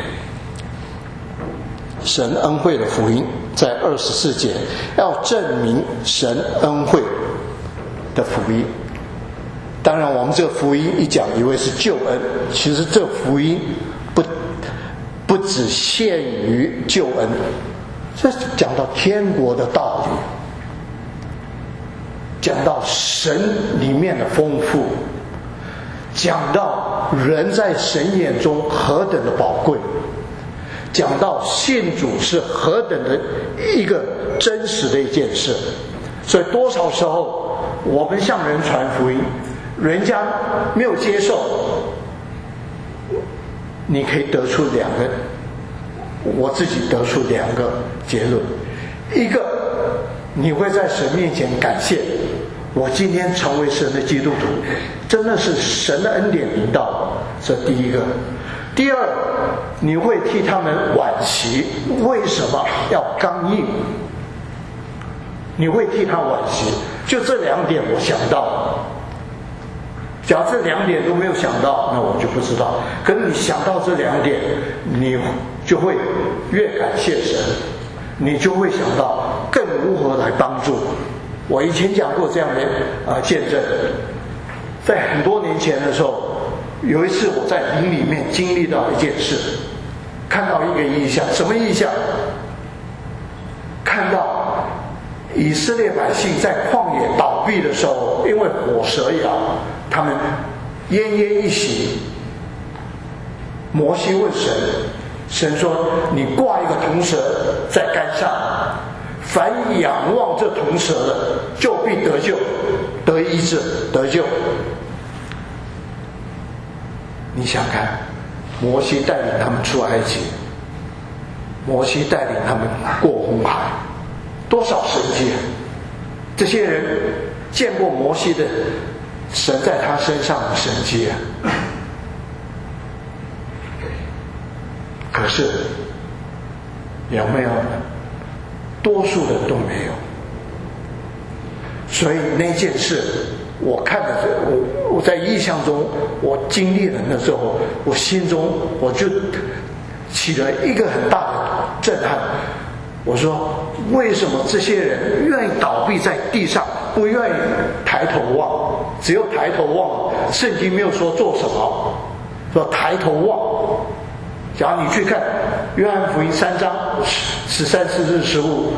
神恩惠的福音，在二十四节要证明神恩惠的福音。当然我们这个福音一讲以为是救恩，其实这福音不不只限于救恩，这讲到天国的道理，讲到神里面的丰富，讲到人在神眼中何等的宝贵， 讲到信主是何等的一个真实的一件事。所以多少时候我们向人传福音，人家没有接受，你可以得出两个，我自己得出两个结论。一个，你会在神面前感谢，我今天成为神的基督徒，真的是神的恩典临到我，这第一个。第二，你会替他们惋惜，为什么要刚硬？你会替他惋惜，就这两点我想到了。假如这两点都没有想到，那我就不知道。可是你想到这两点，你就会越感谢神，你就会想到更如何来帮助。我以前讲过这样的啊、呃、见证，在很多年前的时候，有一次我在营里面经历到一件事，看到一个异象。什么异象？看到以色列百姓在旷野倒闭的时候，因为火蛇咬，他们奄奄一息。摩西问神，神说：“你挂一个铜蛇在杆上，凡仰望这铜蛇的，就必得救，得医治，得救。”你想看，摩西带领他们出埃及，摩西带领他们过红海，多少神迹！这些人见过摩西的神在他身上的神迹啊，可是有没有？多数人都没有。所以那件事，我看的我我在意象中，我经历了那时候，我心中我就起了一个很大的震撼。我说，为什么这些人愿意倒闭在地上，不愿意抬头望？只有抬头望，圣经没有说做什么，说抬头望。假如你去看约翰福音三章十三、十四、十五，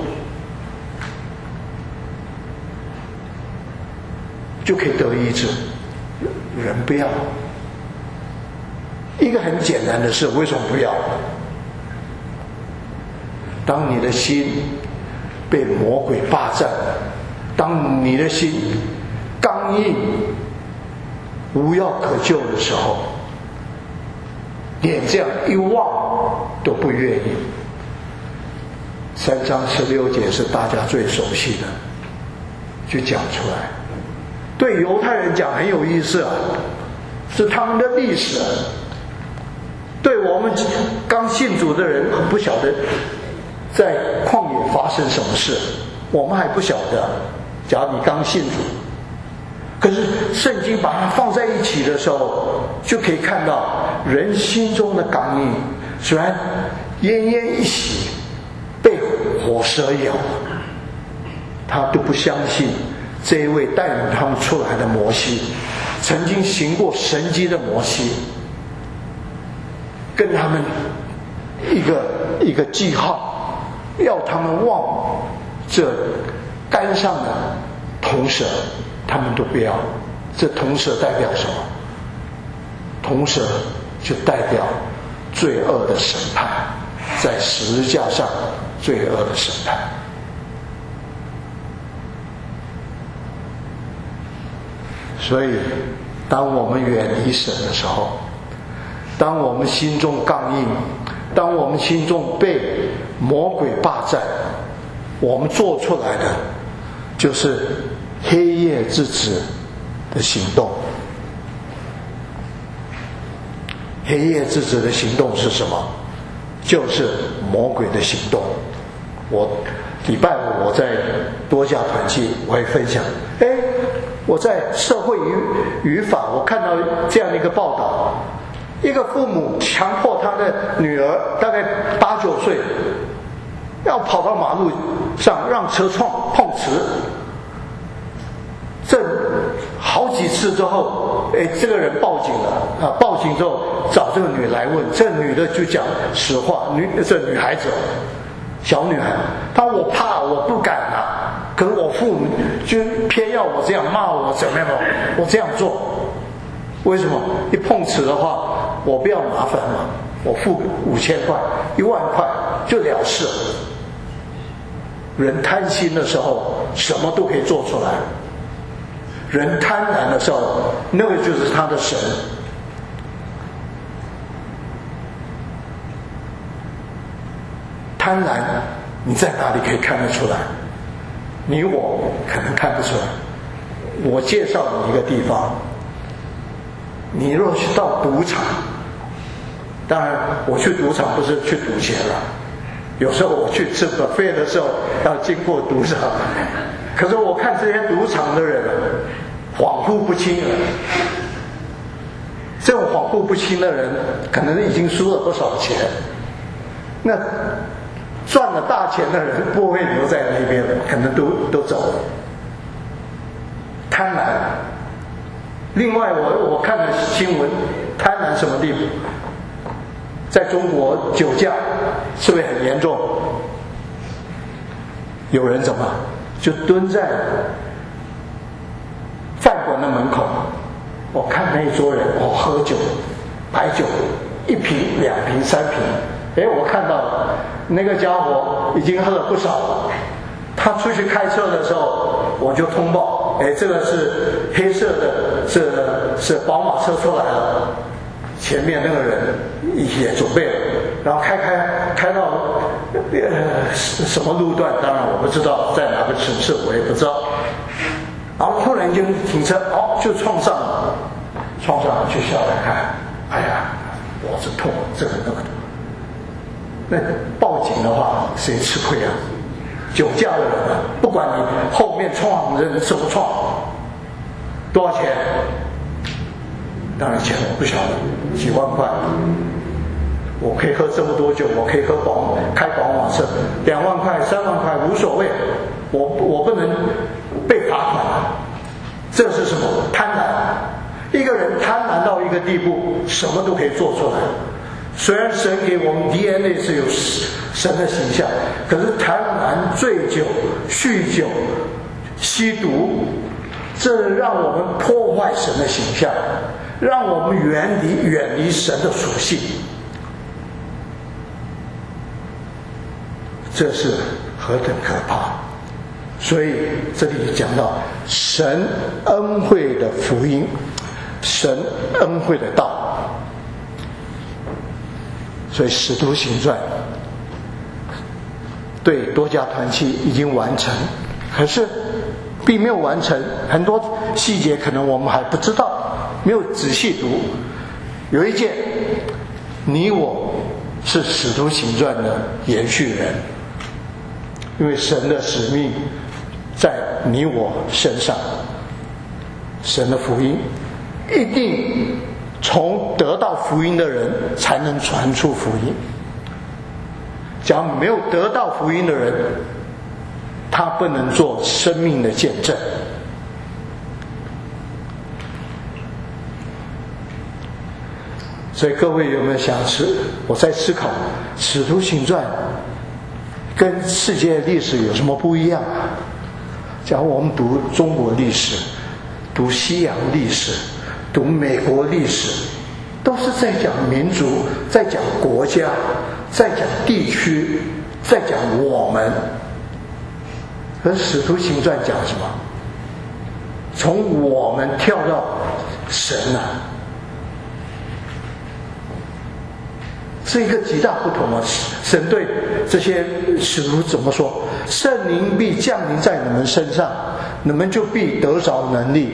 就可以得医治。人不要，一个很简单的事，为什么不要？当你的心被魔鬼霸占，当你的心刚硬无药可救的时候，连这样一望都不愿意。三章十六节是大家最熟悉的，就讲出来。对犹太人讲很有意思啊，是他们的历史啊。对我们刚信主的人很不晓得在旷野发生什么事，我们还不晓得。假如你刚信主，可是圣经把它放在一起的时候，就可以看到人心中的刚硬。虽然奄奄一息，被火蛇咬，他都不相信这一位带领他们出来的摩西，曾经行过神迹的摩西，跟他们一个一个记号，要他们望这杆上的铜蛇，他们都不要。这铜蛇代表什么？铜蛇就代表罪恶的审判，在十字架上罪恶的审判。所以当我们远离神的时候，当我们心中刚硬，当我们心中被魔鬼霸占，我们做出来的就是黑夜之子的行动。黑夜之子的行动是什么？就是魔鬼的行动。我礼拜五我在多家团契我会分享，哎，我在社会语语法我看到这样的一个报道，一个父母强迫他的女儿大概八九岁，要跑到马路上让车撞碰瓷，这好几次之后，哎，这个人报警了啊！报警之后找这个女来问，这女的就讲实话，女这女孩子，小女孩，她说我怕，我不敢啊，可是我父母就偏要我这样骂我，怎么样？我这样做，为什么？一碰瓷的话，我不要麻烦嘛， 我付五千块、一万块就了事了。人贪心的时候，什么都可以做出来；人贪婪的时候，那个就是他的神。贪婪，你在哪里可以看得出来？你我可能看不出来。我介绍你一个地方，你若去到赌场，当然我去赌场不是去赌钱了，有时候我去吃buffet的时候要经过赌场，可是我看这些赌场的人恍惚不清了。这种恍惚不清的人，可能已经输了多少钱，那赚了大钱的人不会留在那边的，可能都都走了。贪婪。另外我我看了新闻，贪婪什么地步？在中国酒驾是不是很严重？有人怎么就蹲在饭馆的门口，我看那一桌人哦喝酒，白酒一瓶两瓶三瓶，哎，我看到了那个家伙已经喝了不少了。他出去开车的时候，我就通报，哎，这个是黑色的，是是宝马车出来了，前面那个人也准备了，然后开开开到呃什么路段，当然我不知道，在哪个城市我也不知道，然后突然间停车，哦，就撞上了，撞上了就下来看，哎呀，脖子痛，这个那个的。那报警的话，谁吃亏啊？酒驾的人啊，不管你后面撞人什么撞，多少钱？当然钱我不晓得，几万块。我可以喝这么多酒，我可以喝宝开宝马车，两万块、三万块无所谓，我我不能被罚款。这是什么？贪婪。一个人贪婪到一个地步，什么都可以做出来。虽然神给我们 D N A 是有神的形象，可是贪婪、醉酒、酗酒、吸毒，这让我们破坏神的形象，让我们远离远离神的属性。这是何等可怕！所以这里讲到神恩惠的福音，神恩惠的道。所以《使徒行传》对多家团契已经完成，可是并没有完成，很多细节可能我们还不知道，没有仔细读。有一件，你我是《使徒行传》的延续人，因为神的使命在你我身上，神的福音一定从得到福音的人才能传出福音。假如没有得到福音的人，他不能做生命的见证。所以各位有没有想思？我在思考《使徒行传》跟世界历史有什么不一样啊？假如我们读中国历史，读西洋历史，读美国历史，都是在讲民族，在讲国家，在讲地区，在讲我们。而《使徒行传》讲什么？从我们跳到神啊，是一个极大不同啊！神对这些使徒怎么说？圣灵必降临在你们身上，你们就必得着能力，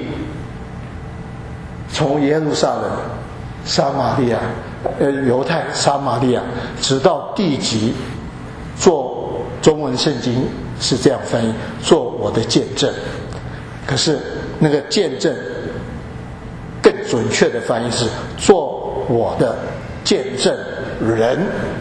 从耶路撒冷、撒玛利亚、呃犹太、撒玛利亚，直到地极，做中文圣经是这样翻译，做我的见证。可是那个见证更准确的翻译是做我的见证人。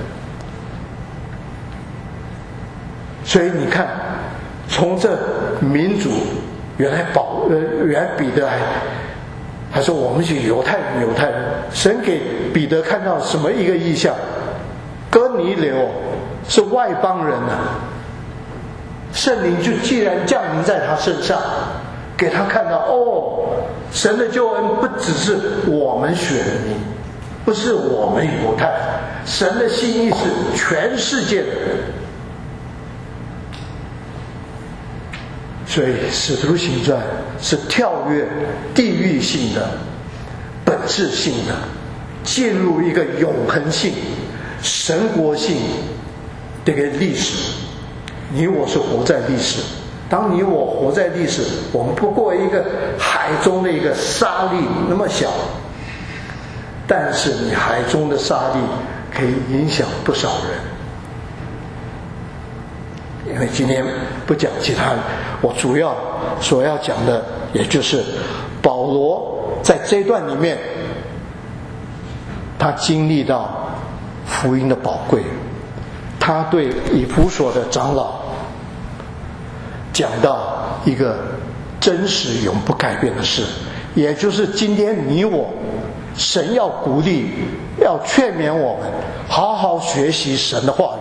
所以你看，从这民族原来保呃原来彼得还还说我们是犹太人，犹太人，神给彼得看到什么一个意象？哥尼流是外邦人啊，圣灵就既然降临在他身上，给他看到哦，神的救恩不只是我们选民， 不是我们犹太，神的心意是全世界的人。所以《使徒行传》是跳跃地域性的、本质性的，进入一个永恒性、神国性的一个历史。你我是活在历史，当你我活在历史，我们不过一个海中的一个沙粒那么小，但是你海中的沙粒可以影响不少人。因为今天不讲其他的，我主要所要讲的也就是保罗在这段里面他经历到福音的宝贵，他对以弗所的长老讲到一个真实永不改变的事，也就是今天你我神要鼓励要劝勉我们好好学习神的话语。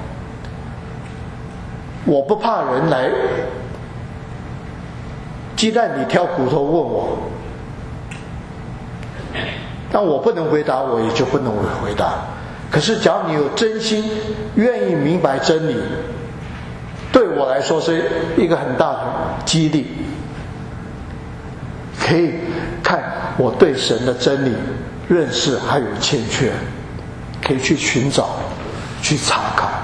我不怕人来鸡蛋里挑骨头问我，但我不能回答，我也就不能回答。可是假如你有真心愿意明白真理，对我来说是一个很大的激励，可以看我对神的真理认识还有欠缺，可以去寻找去查考。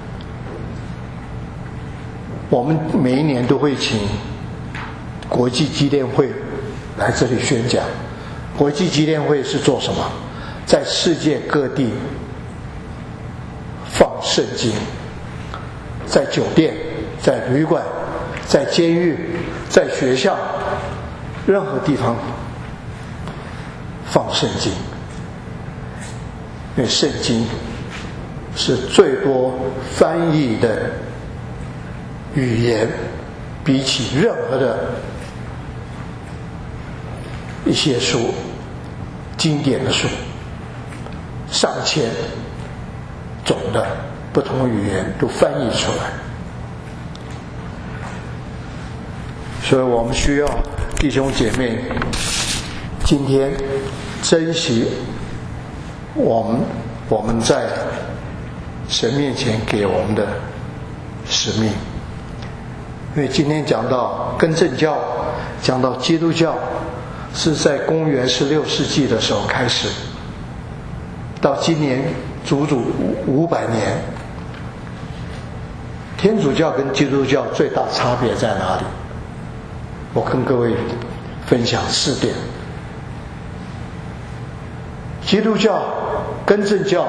我们每一年都会请国际基甸会来这里宣讲。国际基甸会是做什么？在世界各地放圣经，在酒店、在旅馆、在监狱、在学校，任何地方放圣经。因为圣经是最多翻译的语言，比起任何的一些书，经典的书，上千种的不同语言都翻译出来。所以我们需要弟兄姐妹今天珍惜我们我们在神面前给我们的使命。因为今天讲到更正教，讲到基督教，是在公元十六世纪的时候开始，到今年足足五百年。天主教跟基督教最大差别在哪里？我跟各位分享四点。基督教、更正教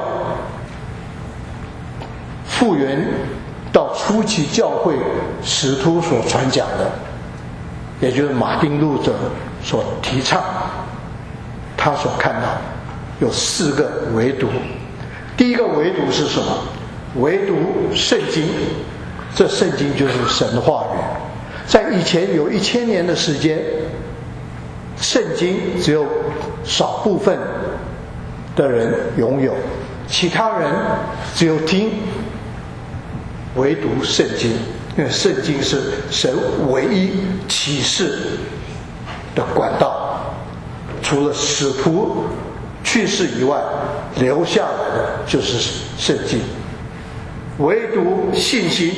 复原到初期教会使徒所传讲的，也就是马丁路德所提倡，他所看到有四个唯独。第一个唯独是什么？唯独圣经，这圣经就是神的话语。在以前有一千年的时间，圣经只有少部分的人拥有，其他人只有听，唯独圣经。因为圣经是神唯一启示的管道，除了使徒去世以外，留下来的就是圣经。唯独信心，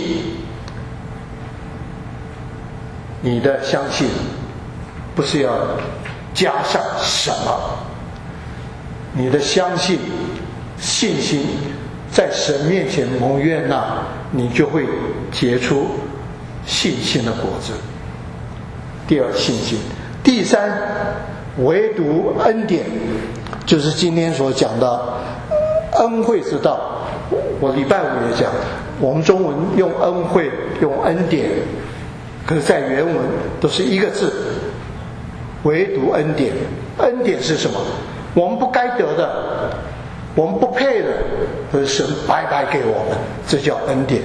你的相信不是要加上什么，你的相信信心在神面前蒙悦纳，你就会结出信心的果子。第二，信心。第三，唯独恩典，就是今天所讲的恩惠之道。我礼拜五也讲，我们中文用恩惠用恩典，可是在原文都是一个字，唯独恩典。恩典是什么？我们不该得的，我们不配的，可是神白白给我们，这叫恩典。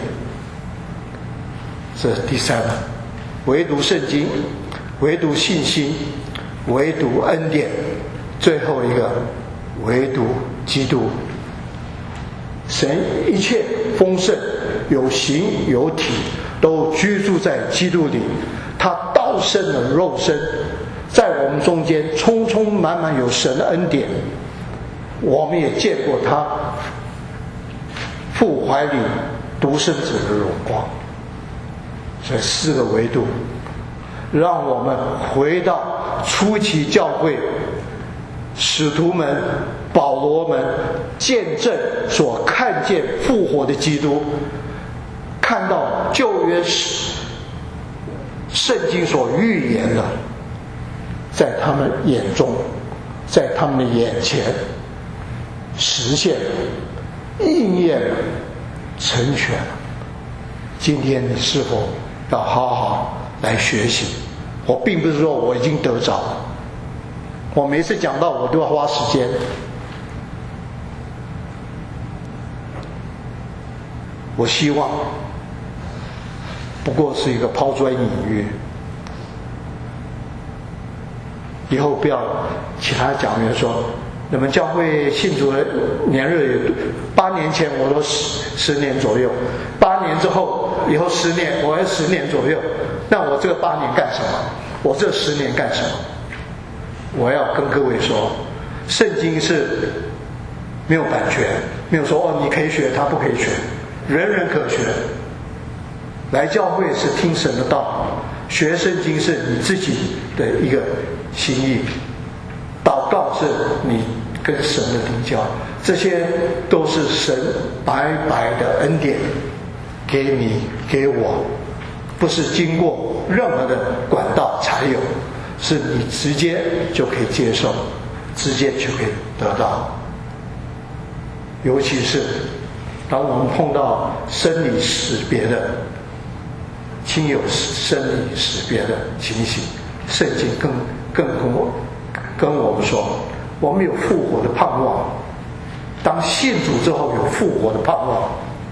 这是第三个，唯独圣经，唯独信心，唯独恩典，最后一个唯独基督。神一切丰盛，有形有体，都居住在基督里。他道成了肉身，在我们中间充充满满有神的恩典。 我们也见过他父怀里独生子的荣光。所以四个维度，让我们回到初期教会使徒们、保罗们见证所看见复活的基督，看到旧约圣经所预言的，在他们眼中，在他们的眼前实现了、应验了、成全了。今天你是否要好好来学习？我并不是说我已经得着了，我每次讲到我都要花时间。我希望不过是一个抛砖引玉，以后不要其他讲员说你们教会信主的年日有八年前我说十十年左右，八年之后以后十年，我要十年左右，那我这个八年干什么？我这十年干什么？我要跟各位说，圣经是没有版权，没有说哦你可以学，他不可以学，人人可学。来教会是听神的道，学圣经是你自己的一个心意，祷告是你跟神的灵交，这些都是神白白的恩典给你给我，不是经过任何的管道才有，是你直接就可以接受，直接就可以得到。尤其是当我们碰到生离死别的亲友生离死别的情形，圣经更更跟我跟我们说，我们有复活的盼望。当信主之后有复活的盼望，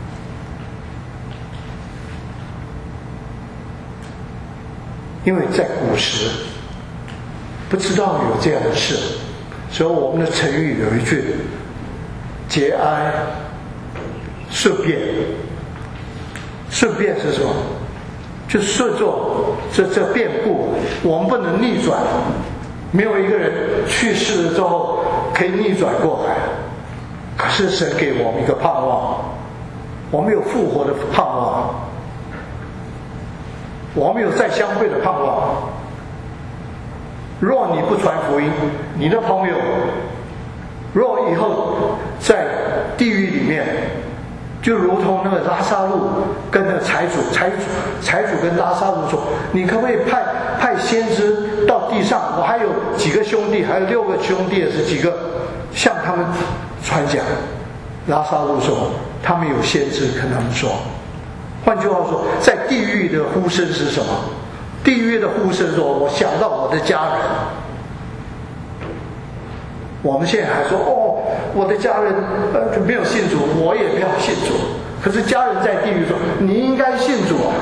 因为在古时不知道有这样的事，所以我们的成语有一句节哀顺变。顺变是什么？就顺着这这变故，我们不能逆转，没有一个人去世了之后可以逆转过来。可是神给我们一个盼望，我们有复活的盼望，我们有再相会的盼望。若你不传福音，你的朋友若以后在地狱里面，就如同那个拉撒路跟那个财主，财主财主跟拉撒路说，你可不可以派派先知到地上？我还有几个兄弟，还有六个兄弟是几个，向他们传讲。拉撒路说他们有先知跟他们说。换句话说，在地狱的呼声是什么？地狱的呼声说，我想到我的家人。我们现在还说哦，我的家人呃没有信主，我也不要信主。可是家人在地狱说，你应该信主啊。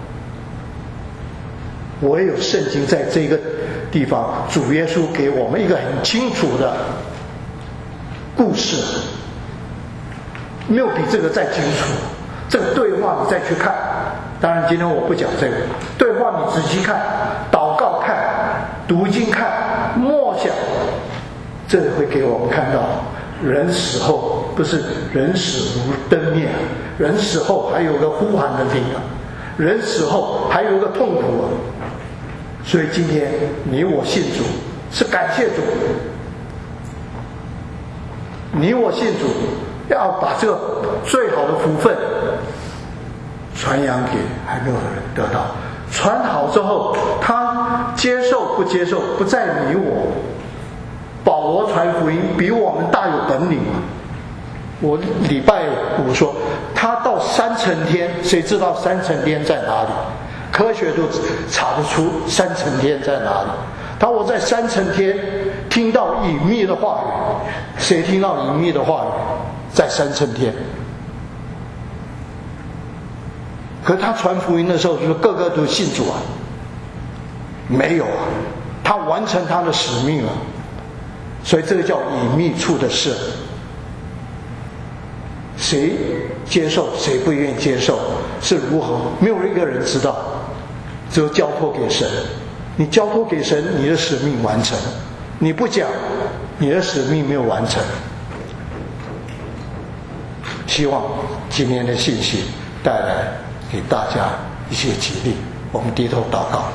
我也有圣经在这个地方，主耶稣给我们一个很清楚的故事，没有比这个再清楚。这个对话你再去看，当然今天我不讲这个对话，你仔细看，祷告看，读经看，默想，这会给我们看到人死后不是人死如灯灭，人死后还有个呼喊的灵啊，人死后还有个痛苦啊。所以今天你我信主是感谢主，你我信主要把这个最好的福分传扬给还没有的人得到。传好之后，他接受不接受不在你我。保罗传福音比我们大有本领啊！我礼拜五说他到三层天，谁知道三层天在哪里？科学都查得出三层天在哪里。他我在三层天听到隐秘的话语，谁听到隐秘的话语？在三层天。可是他传福音的时候，就是个个都信主啊？没有啊，他完成他的使命了。所以这个叫隐秘处的事，谁接受谁不愿意接受是如何，没有一个人知道，只有交托给神。你交托给神，你的使命完成；你不讲，你的使命没有完成。 希望今天的信息带来给大家一些激励。我们低头祷告。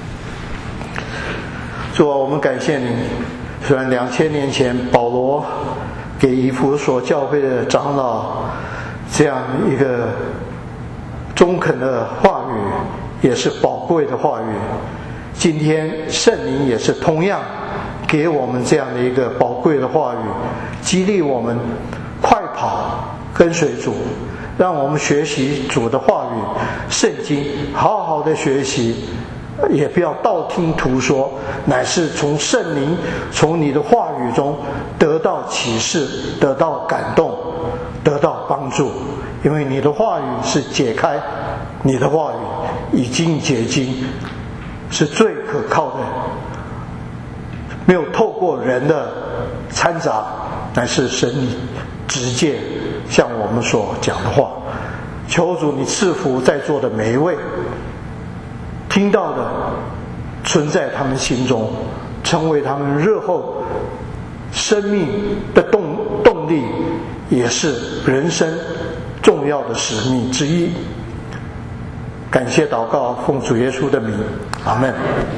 主啊，我们感谢你，虽然两千年前保罗给以弗所教会的长老这样一个中肯的话语，也是宝贵的话语，今天圣灵也是同样给我们这样的一个宝贵的话语，激励我们快跑跟随主，让我们学习主的话语圣经，好好的学习，也不要道听途说，乃是从圣灵从你的话语中得到启示，得到感动，得到帮助。因为你的话语是解开，你的话语已经解经，是最可靠的，没有透过人的掺杂，乃是神你直接向我们所讲的话。求主你赐福在座的每一位，听到的存在他们心中，成为他们日后生命的动动力，也是人生重要的使命之一。感谢祷告，奉主耶稣的名，阿们。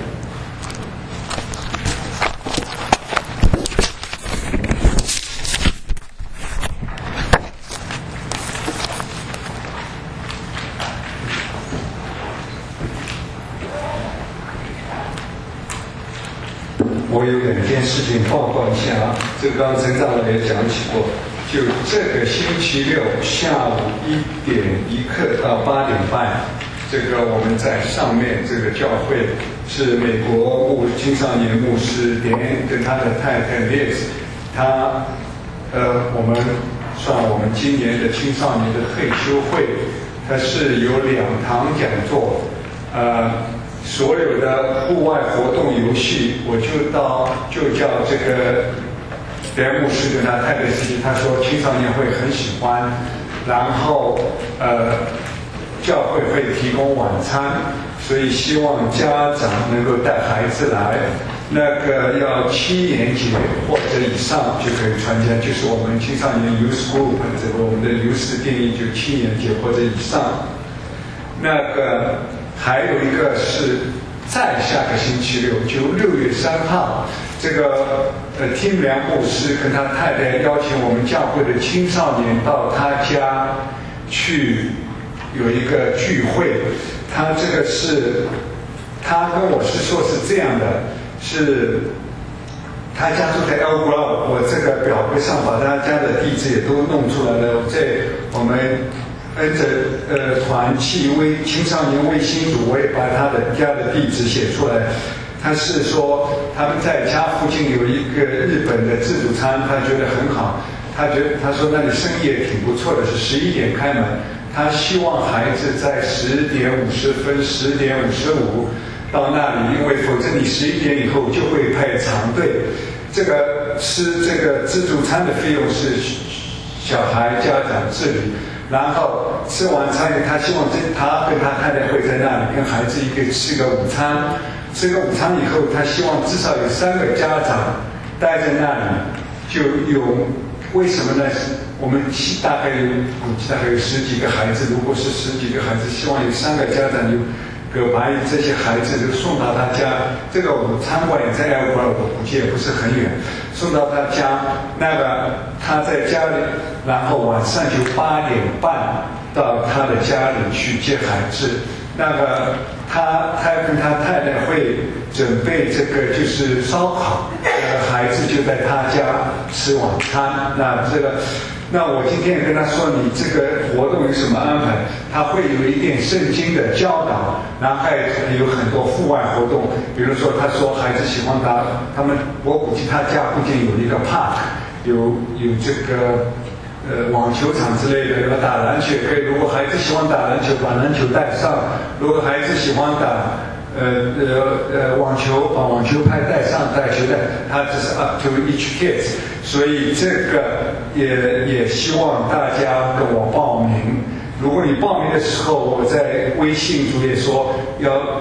我有两件事情报告一下啊，这刚刚陈长老也讲起过，就这个星期六下午一点一刻到八点半，这个我们在上面这个教会是美国牧青少年牧师连跟他的太太 Liz， 他呃我们算我们今年的青少年的退休会，它是有两堂讲座，呃。所有的户外活动游戏，我就到就叫这个连牧师跟他太太司机，他说青少年会很喜欢，然后呃教会会提供晚餐，所以希望家长能够带孩子来，那个要七年级或者以上就可以参加，就是我们青少年 youth group， 这个我们的 youth 定义就七年级或者以上，那个。还有一个是再下个星期六，就六月三号，这个呃，听梁牧师跟他太太邀请我们教会的青少年到他家去有一个聚会。他这个是，他跟我是说是这样的，是他家住在 El Grove， 我这个表格上把他家的地址也都弄出来了，在我们。跟着呃团契微青少年微信组，我也把他的家的地址写出来。他是说他们在家附近有一个日本的自助餐，他觉得很好。他觉得他说那里生意也挺不错的，是十一点开门。他希望孩子在十点五十分、十点五十五到那里，因为否则你十一点以后就会排长队。这个吃这个自助餐的费用是小孩家长自理。然后吃完餐，他希望这他跟他太太会在那里跟孩子一个吃个午餐，吃个午餐以后，他希望至少有三个家长待在那里，就有为什么呢？我们大概有估计大概有十几个孩子，如果是十几个孩子，希望有三个家长有个把这些孩子就送到他家。这个午餐馆也在 El Grove， 我估计也不是很远，送到他家，那个他在家里。然后晚上就八点半到他的家里去接孩子。那个他他跟他太太会准备这个就是烧烤，呃，孩子就在他家吃晚餐。那这个，那我今天也跟他说，你这个活动有什么安排？他会有一点圣经的教导，然后还有很多户外活动，比如说他说孩子喜欢打，他们我估计他家附近有一个 park， 有有这个。呃，网球场之类的，要打篮球可以。如果孩子喜欢打篮球，把篮球带上；如果孩子喜欢打呃呃呃网球，把网球拍带上，带球带。它只是 up to each kids， 所以这个也也希望大家跟我报名。如果你报名的时候，我在微信主页说要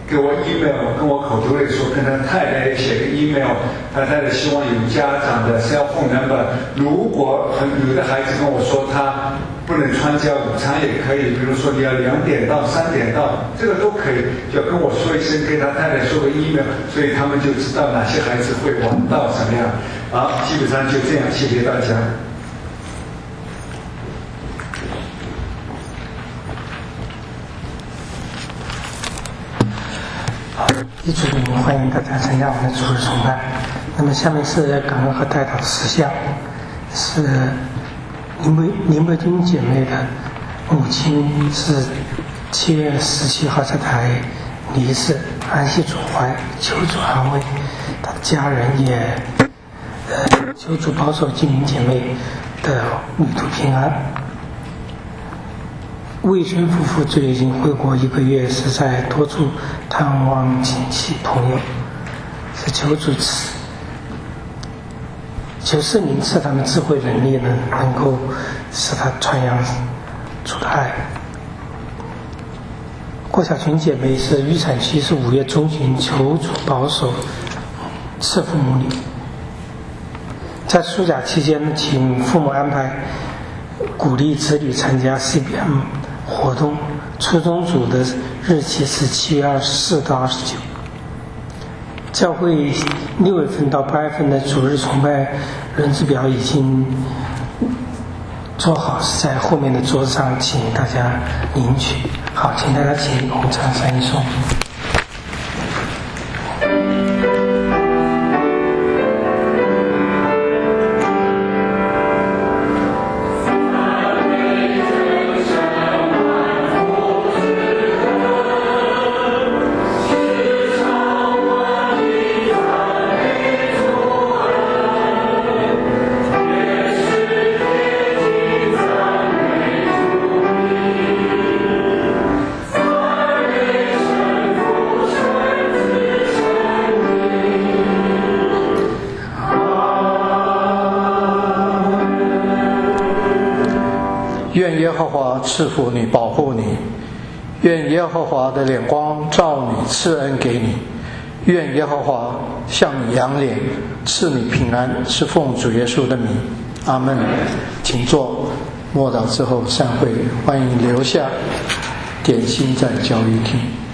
给我 email， 跟我口头里说，跟他太太也写个 email， 他太太希望有家长的 cell phone number。如果有的孩子跟我说他不能参加午餐也可以，比如说你要两点到三点到，这个都可以，就跟我说一声，给他太太说个 email， 所以他们就知道哪些孩子会晚到怎么样。好，基本上就这样，谢谢大家。 一主名欢迎大家参加我们的主日崇拜。那么下面是感恩和代祷的事项，是林北林北君姐妹的母亲是七月十七号在台离世，安息主怀，求主安慰。她的家人也呃求主保守金明姐妹的旅途平安。魏轩夫妇最近回国一个月，是在多处探望亲戚朋友，是求主赐，求圣灵赐他们智慧能力呢，能够使他传扬主的爱。郭小群姐妹是预产期是五月中旬，求主保守赐父母礼。在暑假期间，请父母安排鼓励子女参加 C B M 活动，初中组的日期是七月二十四到二十九。教会六月份到八月份的主日崇拜轮值表已经做好，是在后面的桌子上，请大家领取。好，请大家请红唱三一颂。 愿耶和华赐福你，保护你；愿耶和华的脸光照你，赐恩给你；愿耶和华向你扬脸，赐你平安。是奉主耶稣的名，阿门。请坐，默祷之后散会。欢迎留下点心在交易厅。